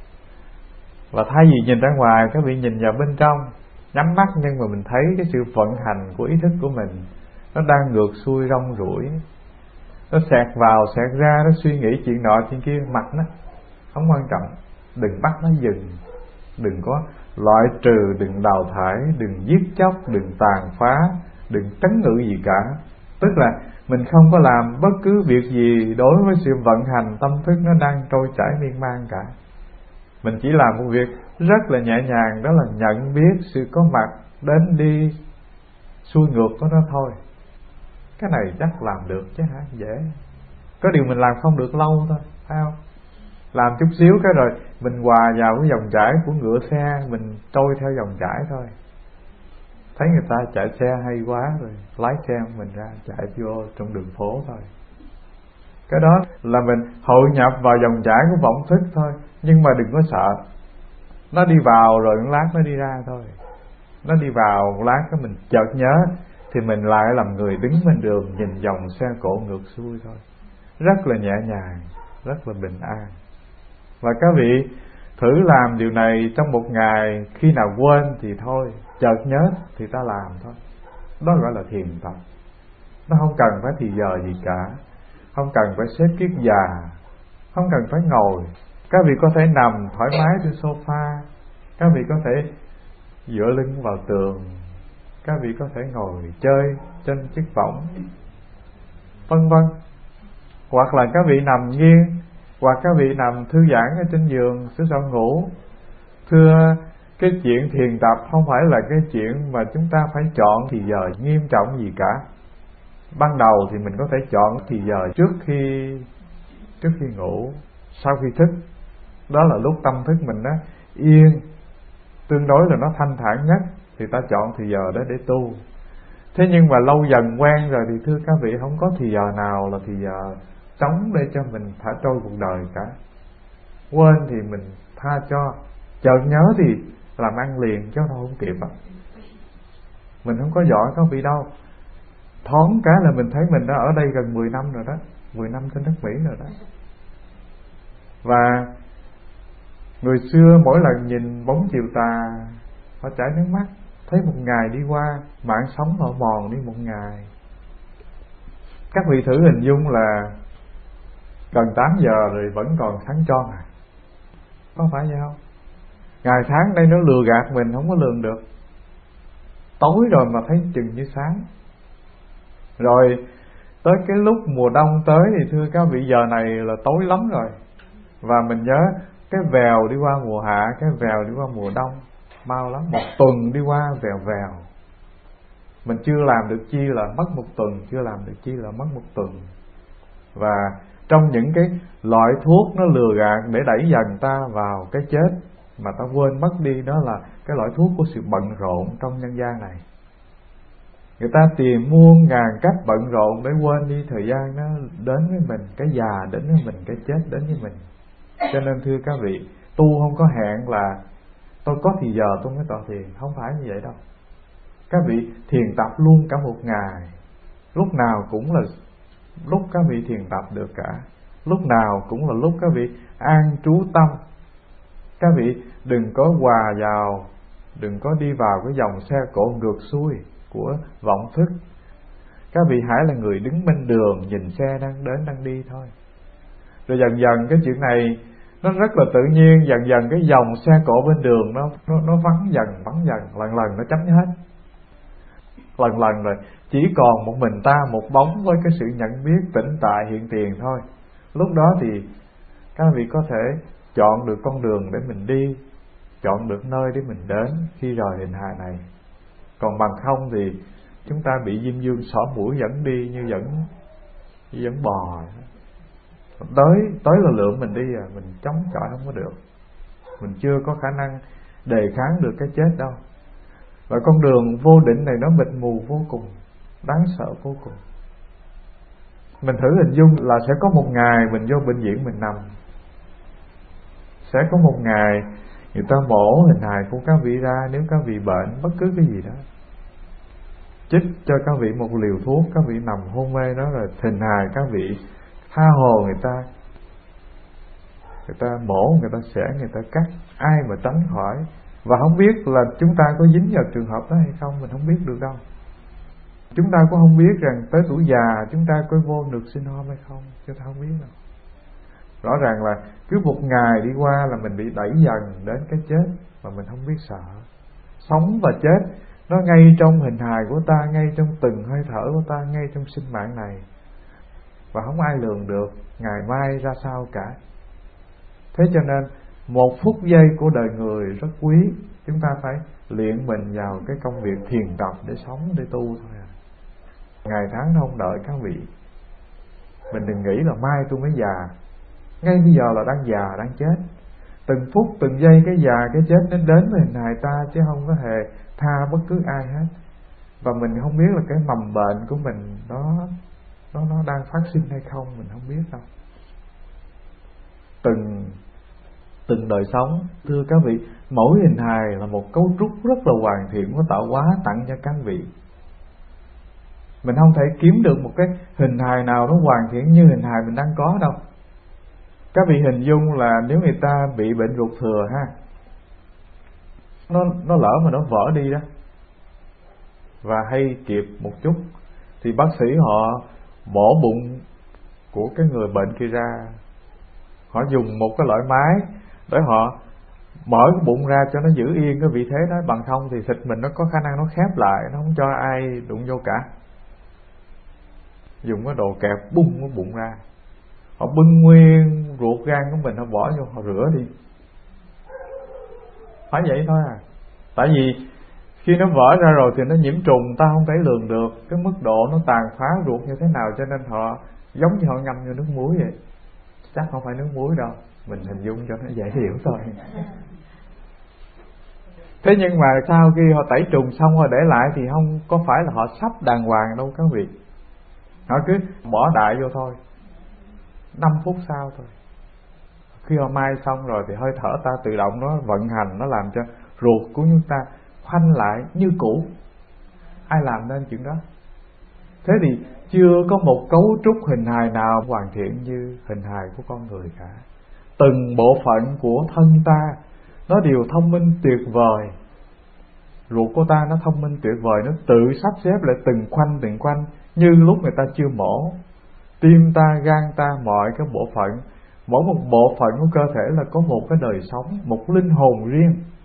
Và thay vì nhìn ra ngoài, các vị nhìn vào bên trong, nhắm mắt nhưng mà mình thấy cái sự vận hành của ý thức của mình nó đang ngược xuôi rong ruổi, nó xẹt vào xẹt ra, nó suy nghĩ chuyện nọ chuyện kia, mặt nó không quan trọng. Đừng bắt nó dừng, đừng có loại trừ, đừng đào thải, đừng giết chóc, đừng tàn phá, đừng trấn ngự gì cả. Tức là mình không có làm bất cứ việc gì đối với sự vận hành tâm thức nó đang trôi chảy miên man cả. Mình chỉ làm một việc rất là nhẹ nhàng, đó là nhận biết sự có mặt đến đi xuôi ngược của nó thôi. Cái này chắc làm được chứ hả? Dễ. Có điều mình làm không được lâu thôi, phải không? Làm chút xíu cái rồi mình hòa vào cái dòng chảy của ngựa xe, mình trôi theo dòng chảy thôi. Thấy người ta chạy xe hay quá rồi lái xe mình ra chạy vô trong đường phố thôi. Cái đó là mình hội nhập vào dòng chảy của vọng thức thôi. Nhưng mà đừng có sợ. Nó đi vào rồi một lát nó đi ra thôi. Nó đi vào một lát cái mình chợt nhớ thì mình lại làm người đứng bên đường nhìn dòng xe cộ ngược xuôi thôi. Rất là nhẹ nhàng, rất là bình an. Và các vị thử làm điều này trong một ngày. Khi nào quên thì thôi, chợt nhớ thì ta làm thôi. Đó gọi là thiền tập. Nó không cần phải thì giờ gì cả, không cần phải xếp kiết già, không cần phải ngồi. Các vị có thể nằm thoải mái trên sofa, các vị có thể dựa lưng vào tường, các vị có thể ngồi chơi trên chiếc võng, vân vân. Hoặc là các vị nằm nghiêng, hoặc các vị nằm thư giãn ở trên giường sửa soạn ngủ. Thưa, cái chuyện thiền tập không phải là cái chuyện mà chúng ta phải chọn thì giờ nghiêm trọng gì cả. Ban đầu thì mình có thể chọn thì giờ trước khi trước khi ngủ, sau khi thức. Đó là lúc tâm thức mình nó yên, tương đối là nó thanh thản nhất, thì ta chọn thì giờ đó để tu. Thế nhưng mà lâu dần quen rồi thì thưa các vị, không có thì giờ nào là thì giờ trống để cho mình thả trôi cuộc đời cả. Quên thì mình tha cho, chợt nhớ thì làm ăn liền chứ đâu không kịp à. Mình không có giỏi các vị đâu. Thoáng cái là mình thấy mình đã ở đây gần mười năm rồi đó, mười năm trên đất Mỹ rồi đó. Và người xưa mỗi lần nhìn bóng chiều tà họ chảy nước mắt, thấy một ngày đi qua, mạng sống họ mòn đi một ngày. Các vị thử hình dung là gần tám giờ rồi vẫn còn sáng tròn à? Có phải vậy không? Ngày tháng đây nó lừa gạt mình không có lường được. Tối rồi mà thấy chừng như sáng. Rồi tới cái lúc mùa đông tới thì thưa các vị, giờ này là tối lắm rồi. Và mình nhớ cái vèo đi qua mùa hạ, cái vèo đi qua mùa đông mau lắm. Một tuần đi qua vèo vèo. Mình chưa làm được chi là mất một tuần, chưa làm được chi là mất một tuần. Và trong những cái loại thuốc nó lừa gạt để đẩy dần ta vào cái chết mà ta quên mất đi, đó là cái loại thuốc của sự bận rộn trong nhân gian này. Người ta tìm muôn ngàn cách bận rộn để quên đi thời gian nó đến với mình, cái già đến với mình, cái chết đến với mình. Cho nên thưa các vị, tu không có hẹn là tôi có thì giờ tôi mới tọa thiền, không phải như vậy đâu. Các vị thiền tập luôn cả một ngày, lúc nào cũng là lúc các vị thiền tập được cả. Lúc nào cũng là lúc các vị an trú tâm. Các vị đừng có hòa vào, đừng có đi vào cái dòng xe cộ ngược xuôi của vọng thức. Các vị hãy là người đứng bên đường, nhìn xe đang đến đang đi thôi. Rồi dần dần cái chuyện này nó rất là tự nhiên, dần dần cái dòng xe cộ bên đường nó nó, nó vắng dần, vắng dần, lần lần nó chấm hết. Lần lần rồi chỉ còn một mình ta, một bóng với cái sự nhận biết tĩnh tại hiện tiền thôi. Lúc đó thì các vị có thể chọn được con đường để mình đi, chọn được nơi để mình đến khi rời hình hài này. Còn bằng không thì chúng ta bị Diêm Dương xỏ mũi dẫn đi như dẫn như dẫn bò. Tới tới là lượng mình đi à, mình chống chọi không có được. Mình chưa có khả năng đề kháng được cái chết đâu. Và con đường vô định này nó mịt mù vô cùng, đáng sợ vô cùng. Mình thử hình dung là sẽ có một ngày mình vô bệnh viện mình nằm, sẽ có một ngày người ta mổ hình hài của các vị ra, nếu các vị bệnh bất cứ cái gì đó, chích cho các vị một liều thuốc, các vị nằm hôn mê đó, rồi hình hài các vị tha hồ người ta người ta mổ, người ta xẻ, người ta cắt, ai mà tránh khỏi. Và không biết là chúng ta có dính vào trường hợp đó hay không, mình không biết được đâu. Chúng ta cũng không biết rằng tới tuổi già chúng ta có vô được sinh hôn hay không, chúng ta không biết đâu. Rõ ràng là cứ một ngày đi qua là mình bị đẩy dần đến cái chết mà mình không biết sợ. Sống và chết nó ngay trong hình hài của ta, ngay trong từng hơi thở của ta, ngay trong sinh mạng này. Và không ai lường được ngày mai ra sao cả. Thế cho nên một phút giây của đời người rất quý. Chúng ta phải luyện mình vào cái công việc thiền tập để sống, để tu thôi à. Ngày tháng không đợi các vị. Mình đừng nghĩ là mai tôi mới già. Ngay bây giờ là đang già, đang chết. Từng phút, từng giây cái già, cái chết nó đến với hình hài ta, chứ không có hề tha bất cứ ai hết. Và mình không biết là cái mầm bệnh của mình đó nó, nó đang phát sinh hay không, mình không biết đâu. Từng từng đời sống, thưa các vị, mỗi hình hài là một cấu trúc rất là hoàn thiện của tạo hóa tặng cho các vị. Mình không thể kiếm được một cái hình hài nào nó hoàn thiện như hình hài mình đang có đâu. Các vị hình dung là nếu người ta bị bệnh ruột thừa ha, nó nó lỡ mà nó vỡ đi đó, và hay kịp một chút, thì bác sĩ họ mổ bụng của cái người bệnh kia ra. Họ dùng một cái loại máy để họ mở cái bụng ra cho nó giữ yên cái vị thế đó, bằng không thì thịt mình nó có khả năng nó khép lại, nó không cho ai đụng vô cả. Dùng cái đồ kẹp bung cái bụng ra, họ bưng nguyên ruột gan của mình, họ bỏ vô, họ rửa đi. Phải vậy thôi à. Tại vì khi nó vỡ ra rồi thì nó nhiễm trùng, ta không thể lường được cái mức độ nó tàn phá ruột như thế nào, cho nên họ giống như họ ngâm vô nước muối vậy. Chắc không phải nước muối đâu, mình hình dung cho nó dễ hiểu thôi. Thế nhưng mà sau khi họ tẩy trùng xong rồi để lại thì không có phải là họ sắp đàng hoàng đâu các vị. Họ cứ bỏ đại vô thôi, năm phút sau thôi. Khi họ mai xong rồi thì hơi thở ta tự động nó vận hành, nó làm cho ruột của chúng ta khoanh lại như cũ. Ai làm nên chuyện đó? Thế thì chưa có một cấu trúc hình hài nào hoàn thiện như hình hài của con người cả. Từng bộ phận của thân ta nó đều thông minh tuyệt vời. Ruột của ta nó thông minh tuyệt vời, nó tự sắp xếp lại từng khoanh từng khoanh như lúc người ta chưa mổ. Tim ta, gan ta, mọi cái bộ phận, mỗi một bộ phận của cơ thể là có một cái đời sống, một linh hồn riêng.